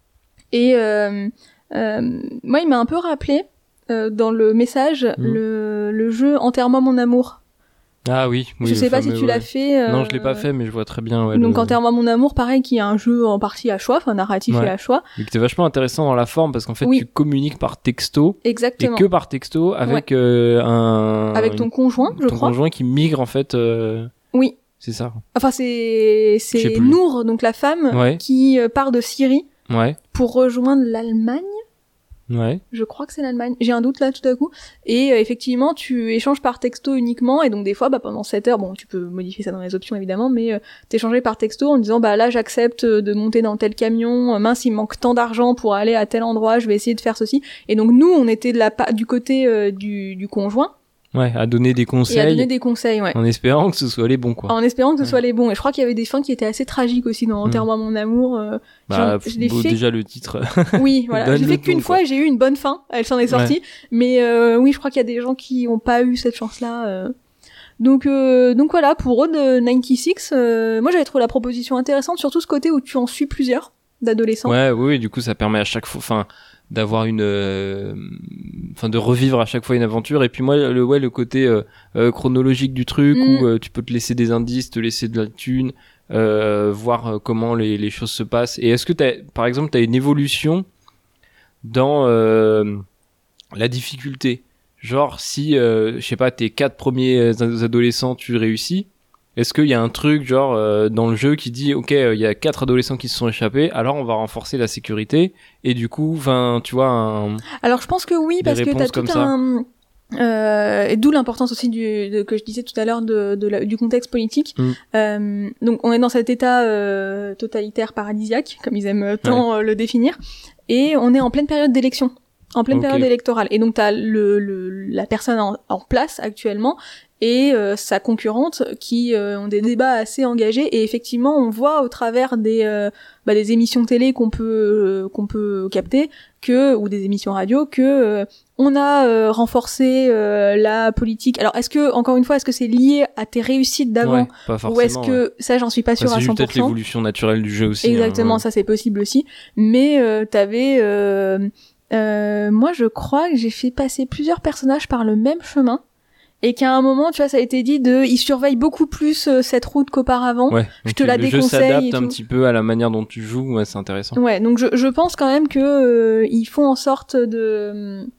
Et euh, euh, moi, il m'a un peu rappelé euh, dans le message mmh. le, le jeu Enterre-moi mon amour. Ah oui, oui. Je sais pas fameux, si tu ouais. l'as fait. Euh... Non, je l'ai pas fait, mais je vois très bien. Ouais, donc le... Enterre-moi mon amour, pareil, qui est un jeu en partie à choix, enfin narratif ouais. et à choix. Et qui était vachement intéressant dans la forme parce qu'en fait, oui. tu communiques par texto. Exactement. Et que par texto avec ouais. euh, un. Avec ton conjoint, je ton crois. Ton conjoint qui migre en fait. Euh... Oui. C'est ça. Enfin, c'est c'est Nour, donc la femme, ouais. qui part de Syrie. Ouais. Pour rejoindre l'Allemagne. Ouais. Je crois que c'est l'Allemagne. J'ai un doute là tout à coup. Et euh, effectivement, tu échanges par texto uniquement. Et donc des fois, bah pendant sept heures, bon, tu peux modifier ça dans les options évidemment, mais euh, t'échangeais par texto en disant bah là j'accepte de monter dans tel camion. Mince, il me manque tant d'argent pour aller à tel endroit. Je vais essayer de faire ceci. Et donc nous, on était de la du côté euh, du, du conjoint. Ouais, à donner des conseils. Et à donner des conseils, ouais. En espérant que ce soit les bons, quoi. En espérant que ce ouais. soit les bons. Et je crois qu'il y avait des fins qui étaient assez tragiques aussi dans Enterre-moi mon amour. Euh, bah, je l'ai fait... déjà le titre. Oui, voilà. Je l'ai fait qu'une ton, fois quoi. et j'ai eu une bonne fin. Elle s'en est sortie. Ouais. Mais euh, oui, je crois qu'il y a des gens qui ont pas eu cette chance-là. Euh... Donc, euh, donc voilà, pour Road quatre-vingt-six, euh, moi j'avais trouvé la proposition intéressante, surtout ce côté où tu en suis plusieurs d'adolescents. Ouais, oui, du coup ça permet à chaque fois... Enfin, d'avoir une enfin euh, de revivre à chaque fois une aventure et puis moi le ouais le côté euh, euh, chronologique du truc mm. où euh, tu peux te laisser des indices, te laisser de la thune, euh, voir euh, comment les les choses se passent. Et est-ce que t'as par exemple t'as une évolution dans euh, la difficulté, genre si euh, je sais pas tes quatre premiers adolescents tu réussis, est-ce qu'il y a un truc genre euh, dans le jeu qui dit ok il euh, y a quatre adolescents qui se sont échappés, alors on va renforcer la sécurité et du coup enfin tu vois un... Alors je pense que oui parce que t'as tout un euh, et d'où l'importance aussi du de, que je disais tout à l'heure de, de la, du contexte politique. Mm. Euh, donc on est dans cet état euh, totalitaire paradisiaque comme ils aiment tant ouais. euh, le définir et on est en pleine période d'élection. En pleine okay. période électorale. Et donc t'as le, le la personne en, en place actuellement et euh, sa concurrente qui euh, ont des débats assez engagés et effectivement on voit au travers des euh, bah, des émissions télé qu'on peut euh, qu'on peut capter que ou des émissions radio que euh, on a euh, renforcé euh, la politique. Alors est-ce que encore une fois est-ce que c'est lié à tes réussites d'avant ouais, ou est-ce que ouais. ça j'en suis pas sûre enfin, à cent pour cent. C'est peut-être l'évolution naturelle du jeu aussi. Exactement, hein, ouais. Ça c'est possible aussi. Mais euh, t'avais euh, Euh, moi, je crois que j'ai fait passer plusieurs personnages par le même chemin et qu'à un moment, tu vois, ça a été dit de, ils surveillent beaucoup plus euh, cette route qu'auparavant. Ouais, je te la le déconseille. Le jeu s'adapte un petit peu à la manière dont tu joues, ouais, c'est intéressant. Ouais, donc je, je pense quand même que euh, ils font en sorte de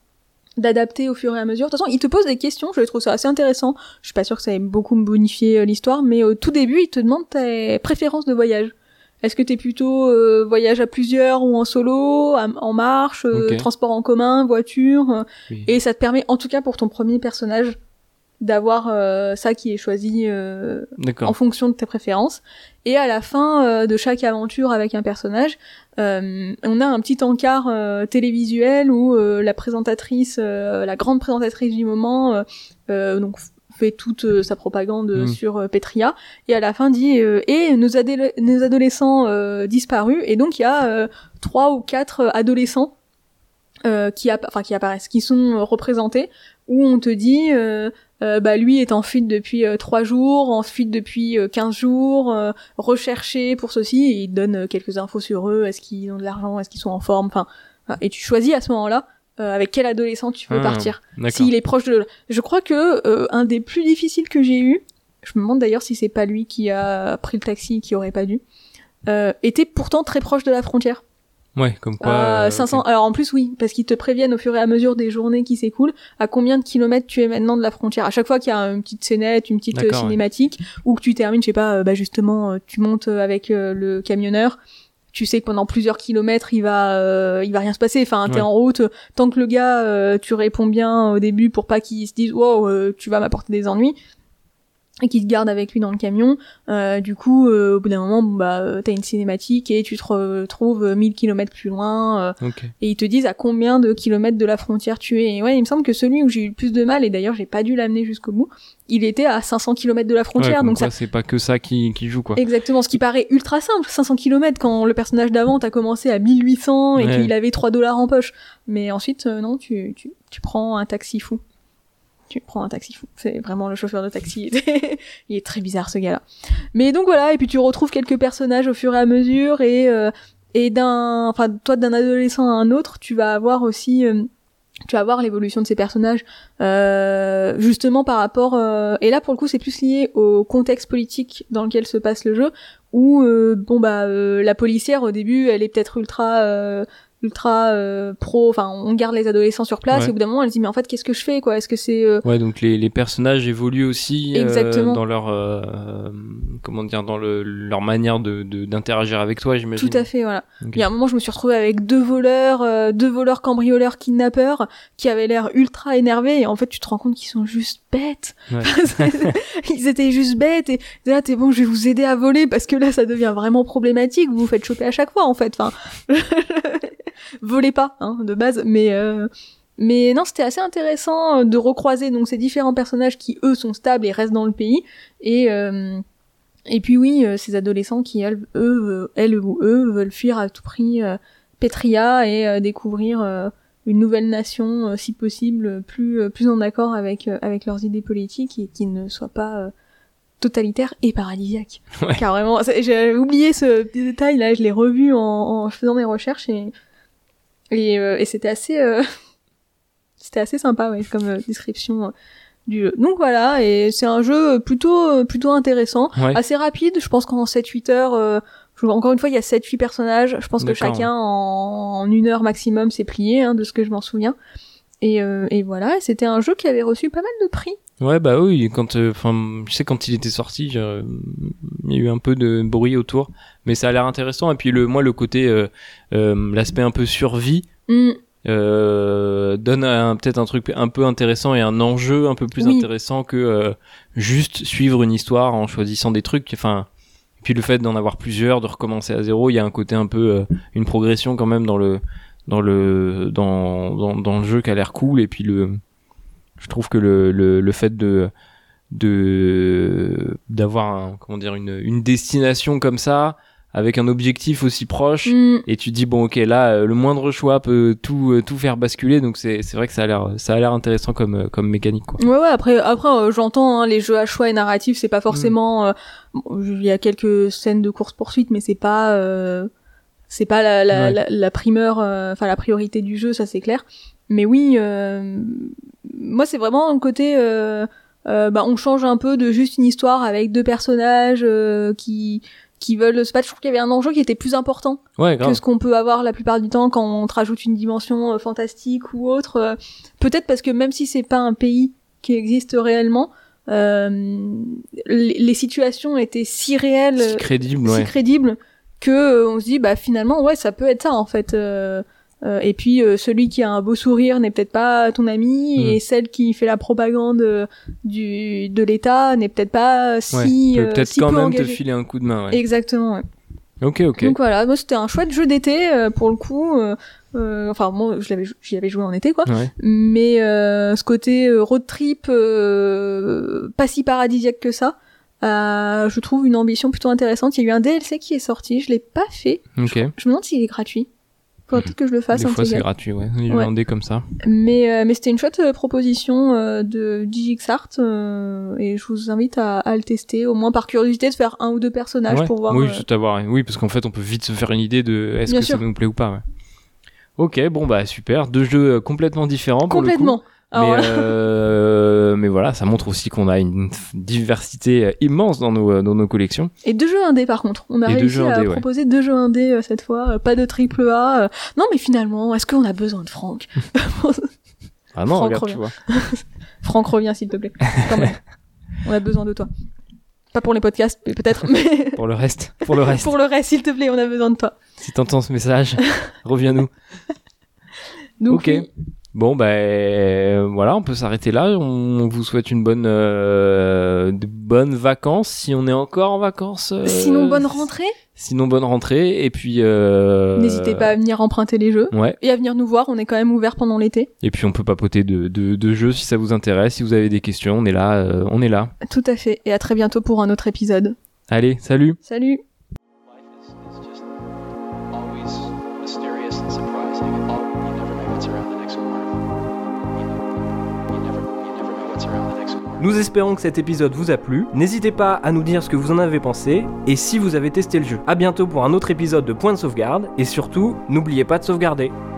d'adapter au fur et à mesure. De toute façon, il te pose des questions, je trouve ça assez intéressant. Je suis pas sûre que ça ait beaucoup bonifié euh, l'histoire, mais au tout début, il te demande tes préférences de voyage. Est-ce que t'es plutôt euh, voyage à plusieurs ou en solo, à, en marche, euh, okay. transport en commun, voiture, euh, oui. Et ça te permet, en tout cas pour ton premier personnage, d'avoir euh, ça qui est choisi euh, en fonction de tes préférences. Et à la fin euh, de chaque aventure avec un personnage, euh, on a un petit encart euh, télévisuel où euh, la présentatrice, euh, la grande présentatrice du moment, euh, euh, donc fait toute euh, sa propagande mmh. sur euh, Petria, et à la fin dit euh, et nos, adé- nos adolescents euh, disparus, et donc il y a euh, trois ou quatre adolescents euh, qui, app- enfin, qui apparaissent, qui sont euh, représentés, où on te dit euh, Euh, bah lui est en fuite depuis euh, trois jours, en fuite depuis euh, quinze jours, euh, recherché pour ceci, et il te donne euh, quelques infos sur eux, est-ce qu'ils ont de l'argent, est-ce qu'ils sont en forme, enfin, et tu choisis à ce moment-là euh, avec quel adolescent tu veux ah, partir. S'il est proche de... Je crois que euh, un des plus difficiles que j'ai eu, je me demande d'ailleurs si c'est pas lui qui a pris le taxi, qui aurait pas dû, euh, était pourtant très proche de la frontière. Ouais, comme quoi. Euh, cinq cents. Okay. Alors en plus oui, parce qu'ils te préviennent au fur et à mesure des journées qui s'écoulent à combien de kilomètres tu es maintenant de la frontière. À chaque fois qu'il y a une petite scénette, une petite euh, cinématique, ouais. ou que tu termines, je sais pas, euh, bah justement, euh, tu montes avec euh, le camionneur, tu sais que pendant plusieurs kilomètres il va, euh, il va rien se passer. Enfin, t'es ouais. en route, tant que le gars, euh, tu réponds bien au début pour pas qu'il se dise, wow, euh, tu vas m'apporter des ennuis. Et qui te garde avec lui dans le camion, euh, du coup, euh, au bout d'un moment, bon, bah, euh, t'as une cinématique et tu te retrouves mille kilomètres plus loin, euh, okay. et ils te disent à combien de kilomètres de la frontière tu es. Et ouais, il me semble que celui où j'ai eu le plus de mal, et d'ailleurs j'ai pas dû l'amener jusqu'au bout, il était à cinq cents kilomètres de la frontière. Ouais, donc quoi, ça, c'est pas que ça qui, qui joue, quoi. Exactement, ce qui paraît ultra simple, cinq cents kilomètres, quand le personnage d'avant t'a commencé à mille huit cents et ouais. qu'il avait trois dollars en poche. Mais ensuite, euh, non, tu, tu, tu prends un taxi fou. Tu prends un taxi fou. C'est vraiment le chauffeur de taxi. Il est très bizarre, ce gars-là. Mais donc voilà, et puis tu retrouves quelques personnages au fur et à mesure, et, euh, et d'un, enfin, toi, d'un adolescent à un autre, tu vas avoir aussi, euh, tu vas voir l'évolution de ces personnages, euh, justement par rapport, euh, et là, pour le coup, c'est plus lié au contexte politique dans lequel se passe le jeu, où, euh, bon, bah, euh, la policière, au début, elle est peut-être ultra, euh, ultra euh, pro, enfin on garde les adolescents sur place, ouais. et au bout d'un moment elle se dit mais en fait qu'est-ce que je fais, quoi, est-ce que c'est euh... ouais, donc les les personnages évoluent aussi euh, dans leur euh, comment dire, dans le leur manière de, de d'interagir avec toi, j'imagine. Tout à fait, voilà. Okay. Il y a un moment je me suis retrouvée avec deux voleurs euh, deux voleurs cambrioleurs kidnappeurs qui avaient l'air ultra énervés, et en fait tu te rends compte qu'ils sont juste bêtes. Ouais. Ils étaient juste bêtes, et là t'es bon, je vais vous aider à voler parce que là ça devient vraiment problématique, vous vous faites choper à chaque fois en fait, enfin volez pas, hein, de base, mais euh, mais non, c'était assez intéressant de recroiser donc ces différents personnages qui eux sont stables et restent dans le pays, et euh, et puis oui, euh, ces adolescents qui elles, eux, elles ou eux veulent fuir à tout prix euh, Petria et euh, découvrir euh, une nouvelle nation, euh, si possible plus euh, plus en accord avec euh, avec leurs idées politiques, et qui ne soit pas euh, totalitaire et paradisiaque. Ouais. Carrément, j'ai oublié ce petit détail là, je l'ai revu en, en faisant mes recherches, et et, euh, et c'était assez euh, c'était assez sympa, ouais, comme euh, description euh, du jeu. Donc voilà, et c'est un jeu plutôt plutôt intéressant, ouais. assez rapide, je pense qu'en sept huit heures, euh, encore une fois il y a sept huit personnages, je pense D'accord. que chacun en, en une heure maximum c'est plié, hein, de ce que je m'en souviens. Et, euh, et voilà, c'était un jeu qui avait reçu pas mal de prix. Ouais, bah oui, quand, enfin, euh, je sais, quand il était sorti, il euh, y a eu un peu de bruit autour, mais ça a l'air intéressant. Et puis le, moi, le côté, euh, euh, l'aspect un peu survie, mm. euh, donne un, peut-être un truc un peu intéressant et un enjeu un peu plus oui. intéressant que euh, juste suivre une histoire en choisissant des trucs. Enfin, et puis le fait d'en avoir plusieurs, de recommencer à zéro, il y a un côté un peu, euh, une progression quand même dans le, dans le, dans, dans, dans le jeu qui a l'air cool. Et puis le Je trouve que le, le, le fait de, de, d'avoir un, comment dire, une, une destination comme ça, avec un objectif aussi proche, mm. et tu te dis, bon, ok, là, le moindre choix peut tout, tout faire basculer, donc c'est, c'est vrai que ça a l'air, ça a l'air intéressant comme, comme mécanique, quoi. Ouais, ouais, après, après, euh, j'entends, hein, les jeux à choix et narratifs, c'est pas forcément, mm. euh, il y a quelques scènes de course-poursuite, mais c'est pas, euh, c'est pas la, la, ouais. la, la primeur, enfin, euh, la priorité du jeu, ça c'est clair. Mais oui, euh, moi c'est vraiment un côté, euh, euh, bah on change un peu de juste une histoire avec deux personnages euh, qui qui veulent se battre. Je trouve qu'il y avait un enjeu qui était plus important ouais, grave. que ce qu'on peut avoir la plupart du temps quand on te rajoute une dimension euh, fantastique ou autre. Euh, peut-être parce que même si c'est pas un pays qui existe réellement, euh, les, les situations étaient si réelles, si crédibles, si ouais. crédibles que euh, on se dit bah finalement ouais ça peut être ça en fait. Euh, Euh, et puis euh, celui qui a un beau sourire n'est peut-être pas ton ami mmh. et celle qui fait la propagande euh, du de l'État n'est peut-être pas si ouais, peut euh, peut-être si quand peu même engagée. te filer un coup de main. Ouais. Exactement. Ouais. Ok, ok. Donc voilà, moi c'était un chouette jeu d'été euh, pour le coup. Euh, euh, enfin moi je l'avais j'y avais joué en été quoi. Ouais. Mais euh, ce côté euh, road trip euh, pas si paradisiaque que ça. Euh, je trouve une ambition plutôt intéressante. Il y a eu un D L C qui est sorti, je l'ai pas fait. Ok. Je, je me demande s'il est gratuit. Faudrait peut-être que je le fasse. Des fois c'est gars. gratuit, ouais. Il ouais. est vendé comme ça. Mais euh, mais c'était une chouette euh, proposition euh, de DigixArt euh, et je vous invite à, à le tester, au moins par curiosité de faire un ou deux personnages ouais. pour voir. Oui, euh... juste avoir. Oui, parce qu'en fait on peut vite se faire une idée de est-ce Bien que sûr. ça nous plaît ou pas. Ouais. Ok, bon bah super, deux jeux complètement différents. Pour Complètement. Le coup. Alors, mais, euh, mais voilà, ça montre aussi qu'on a une diversité immense dans nos, dans nos collections. Et deux jeux indés par contre. On a Et réussi à indés, proposer ouais. deux jeux indés euh, cette fois, euh, pas de triple A. Euh... Non mais finalement, est-ce qu'on a besoin de Franck? Ah non, Franck regarde, revient. tu vois. Franck, reviens s'il te plaît. Quand même. On a besoin de toi. Pas pour les podcasts, mais peut-être, mais... Pour le reste. Pour le reste. Pour le reste, s'il te plaît, on a besoin de toi. Si t'entends ce message, reviens-nous. Donc, ok. oui. Bon, ben euh, voilà, on peut s'arrêter là. On vous souhaite une bonne, euh, de bonnes vacances, si on est encore en vacances. Euh, Sinon, bonne rentrée. Sinon, bonne rentrée. Et puis... Euh, N'hésitez pas à venir emprunter les jeux. Ouais. Et à venir nous voir, on est quand même ouvert pendant l'été. Et puis, on peut papoter de, de, de jeux si ça vous intéresse. Si vous avez des questions, on est là. Euh, on est là. Tout à fait. Et à très bientôt pour un autre épisode. Allez, salut. Salut. Nous espérons que cet épisode vous a plu. N'hésitez pas à nous dire ce que vous en avez pensé et si vous avez testé le jeu. À bientôt pour un autre épisode de Point de sauvegarde et surtout, n'oubliez pas de sauvegarder.